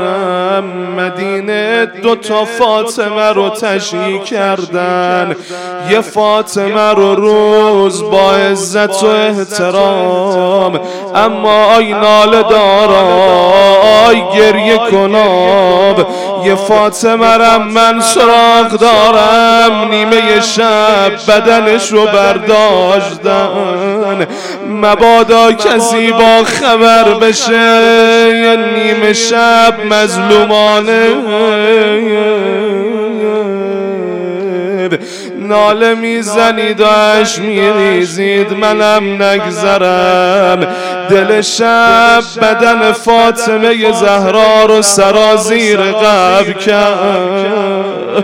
مدینه 2 فاطمه رو تشییع کردن یه فاطمه رو روز با عزت و احترام اما آی ناله دارا آی گریه کناب یه فاطمه رم من سراغ دارم نیمه شب بدنش رو برداشتن مبادا کسی با خبر بشه نیمه شب مظلومانه ناله میزنید و اش میریزید منم نگذرم. دل شب بدن فاطمه زهرا رو سرازیر قبر کرد.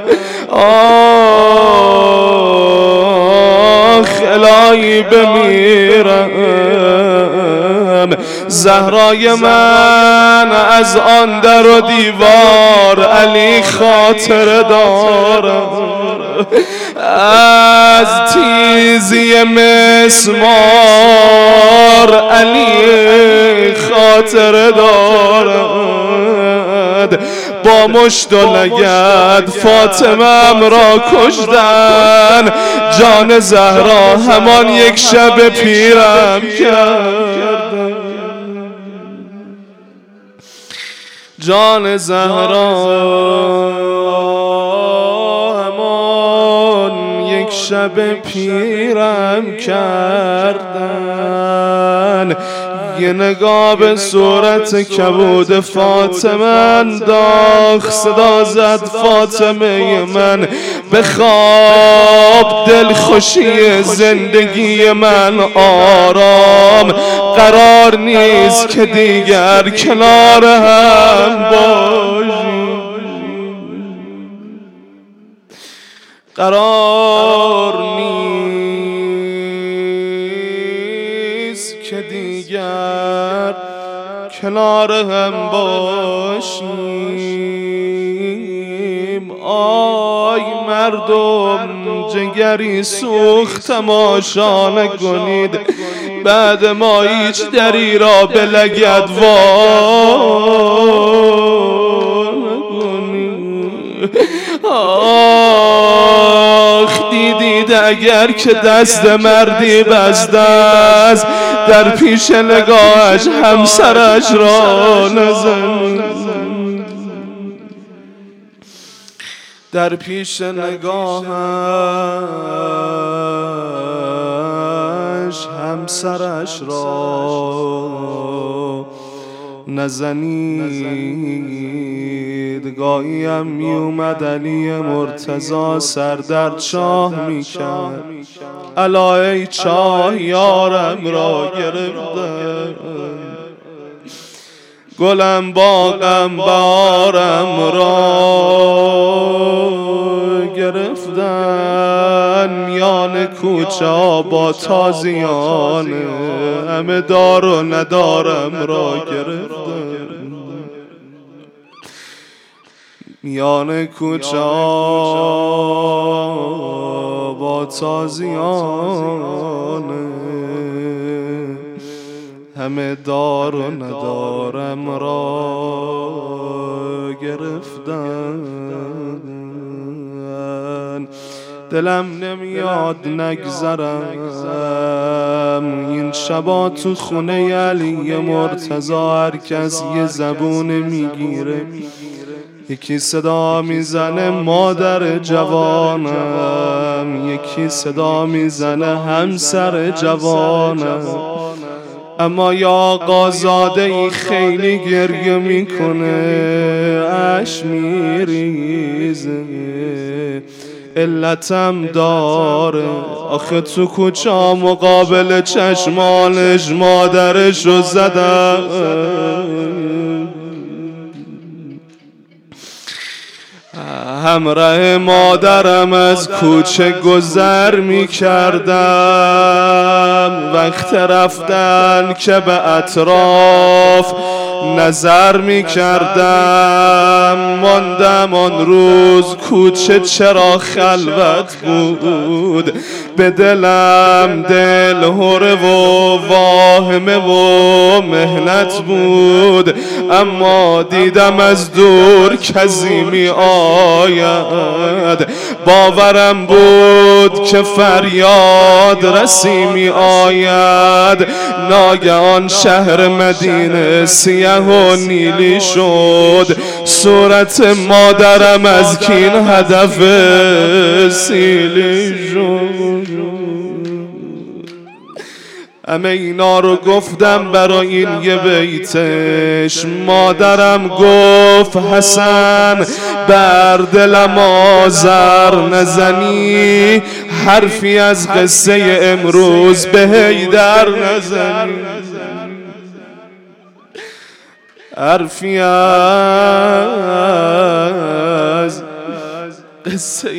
آخ الهی بمیرم، زهرای من از آن در و دیوار علی خاطر دارم، از تیزی مسمار علی خاطر دارد. با مشت و لگد فاطمه‌ام را کشتن، جان زهرا همان یک شب پیرم کرد. جان زهرا همان یک شب پیرم کردن. یه نگاه به صورت کبود فاطمه انداخت، صدا زد فاطمه من بخواب، دل خوشی زندگی من آرام، قرار نیست که دیگر کنار هم باشیم، قرار نیست که دیگر کنار هم باشیم. آی مردم جگری سوخت تماشا نکنید، بعد ما هیچ دری را به لگد آخ دیدید اگر که دست مردی بسته است، در پیش نگاهش همسرش را نزن، در پیش نگاهش همسرش را نزنید. گاهی هم می اومد علی مرتضی سر در چاه می کرد، الا ای چاه یارم را گرفتن، گلم باغم بارم را گرفتن، میان کوچه با تازیان همه دار و ندارم را گرفتن، میان کوچه با تازیان همه دار و ندارم را گرفتن. دلم نمیاد نگذرم این شبا تو خونه علی مرتضی، هر کس یه زبون میگیره، یکی صدا میزنه مادر جوانم، یکی صدا میزنه همسر جوانم، اما یا آقازاده ای خیلی گریه میکنه، اش میریزه، علتم داره، آخه تو کوچه مقابل چشمانش مادرشو زدم، همراه مادرم از کوچه گذر می کردم، وقت رفتن که به اطراف نظر می کردم، ماندم آن روز کوچه چرا خلوت بود، به دلم دل هره و واهمه و مهنت بود، اما دیدم از دور کسی می آید، باورم بود که فریاد رسی می آید، ناگهان شهر مدینه سیه و نیلی شد، صورت مادرم از کین هدف سیلی شد، همه اینا رو گفتم برای این یه بیتش. مادرم گفت حسن بر دلم آذر نزنی، حرفی از قصه امروز به حیدر نزنی، حرفی از قصه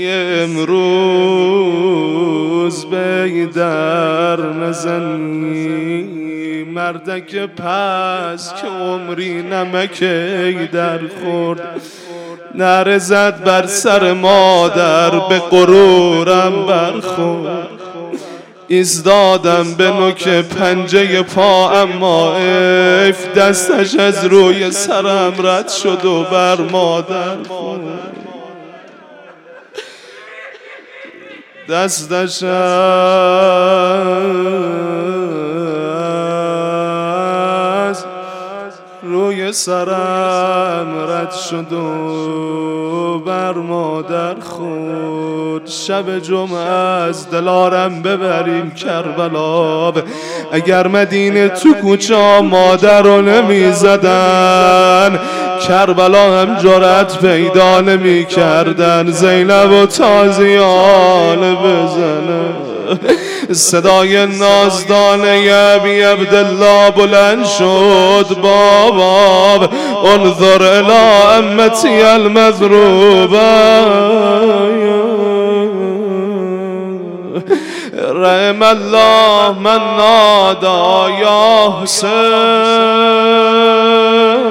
امروز به حیدر نزنی. مردک پس که عمری نمک حیدر خورد، نره زد بر سر مادر به غرورم برخورد. ایستادم به نوک پنجه پا اما ایف دستش از روی سرم رد شد و بر مادر خورد. دستش از روی سرم رد شد و بر مادر خورد. شب جمعه از دلارم ببریم کربلا، اگر مدینه تو کوچه مادر رو نمی زدن، کربلا هم جرأت پیدا نمی کردن زینب و تازیانه بزنه. صدای نازدانه ابی عبدالله بلند شد، بابا انظر الی امتی المضروبه، رحم الله من نادا یا حسین،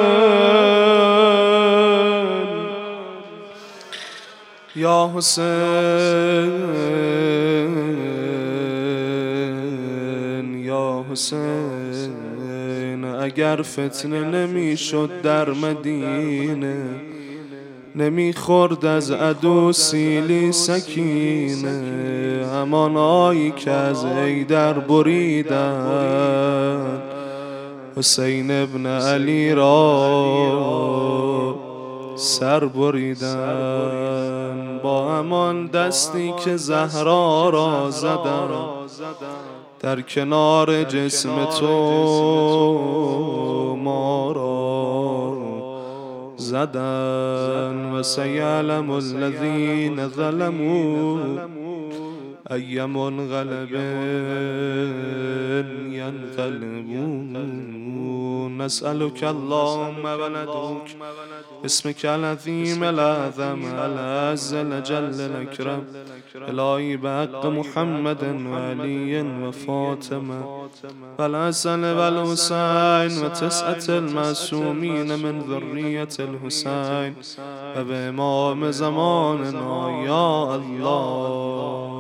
یا حسین، یا حسین. اگر فتنه نمیشد در مدینه، نمیخورد از عدو سیلی سکینه، همانایی که از حیدر بریدن حسین ابن علی را سر بریدن. با همان دستی که زهرا را زدن در کنار جسم تو ما را زدن. و سیعلم الذین ظلموا ای منقلب ینقلبون. نسألك اللهم وندعوك اسمك العظیم الأعظم العز الجل الأكرم الهی بحق محمد و علی و فاطمه و الحسن و الحسین و تسعة المعصومین من ذریة الحسین و به امام زماننا یا الله.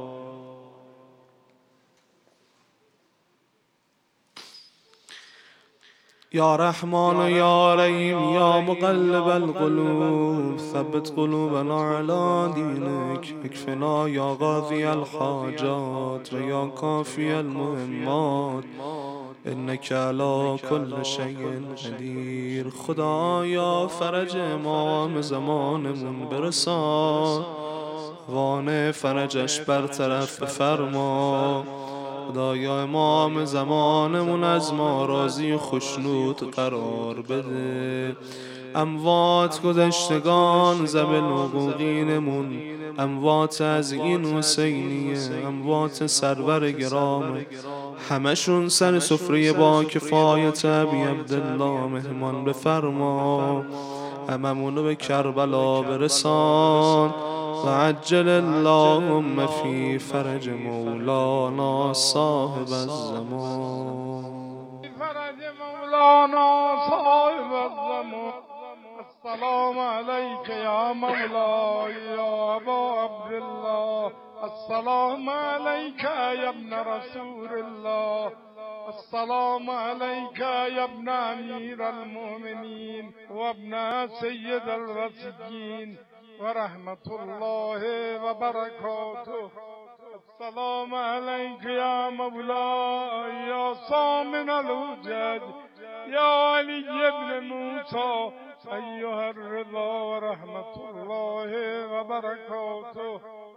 یا رحمان یا رحیم یا مقلب القلوب ثبت قلوبنا علی دینک، اکفنا یا قاضی الحاجات و یا کافی المهمات، انک علی کل شیء قدیر. خدایا فرج امام زمانمون برسان، وانه فرجش برطرف بفرما. خدایا امام زمانمون از ما راضی و خشنود قرار بده. اموات گذشتگان زبل حقوقینمون، اموات از این حسینیه، اموات سرور گرام، همشون سر سفره با کفایت ابی عبدالله مهمان بفرما. هممونو به کربلا برسان و عجل اللهم فی فرج مولانا صاحب الزمان، فرج مولانا صاحب الزمان. السلام علیک یا مولا یا ابا عبدالله، السلام علیک یا ابن رسول الله، السلام علیک یا ابن امیر المؤمنین و ابن سید الوصیین و رحمت الله و برکاته. السلام علیک یا مولا یا سامن الحجج یا علی ابن موسی ایها الرضا و رحمت الله و برکاته.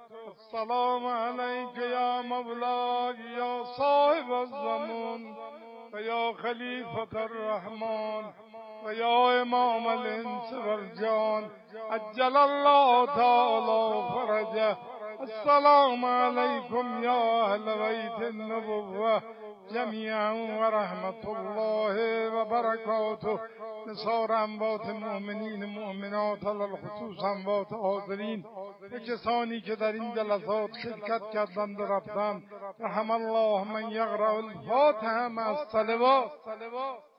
السلام علیک یا مولا یا صاحب الزمان و یا خلیفة الرحمن و یا امام الانس والجان عجل الله تعالی فرجه. السلام علیکم یا اهل بیت النبوة جمیعا و رحمت الله و برکاته. نثار اموات مؤمنین مؤمنات علل خصوص اموات حاضرین و کسانی که در این جلسات شرکت کردند و رفتند. رحم الله من یقرأ الفاتحه مع الصلوات.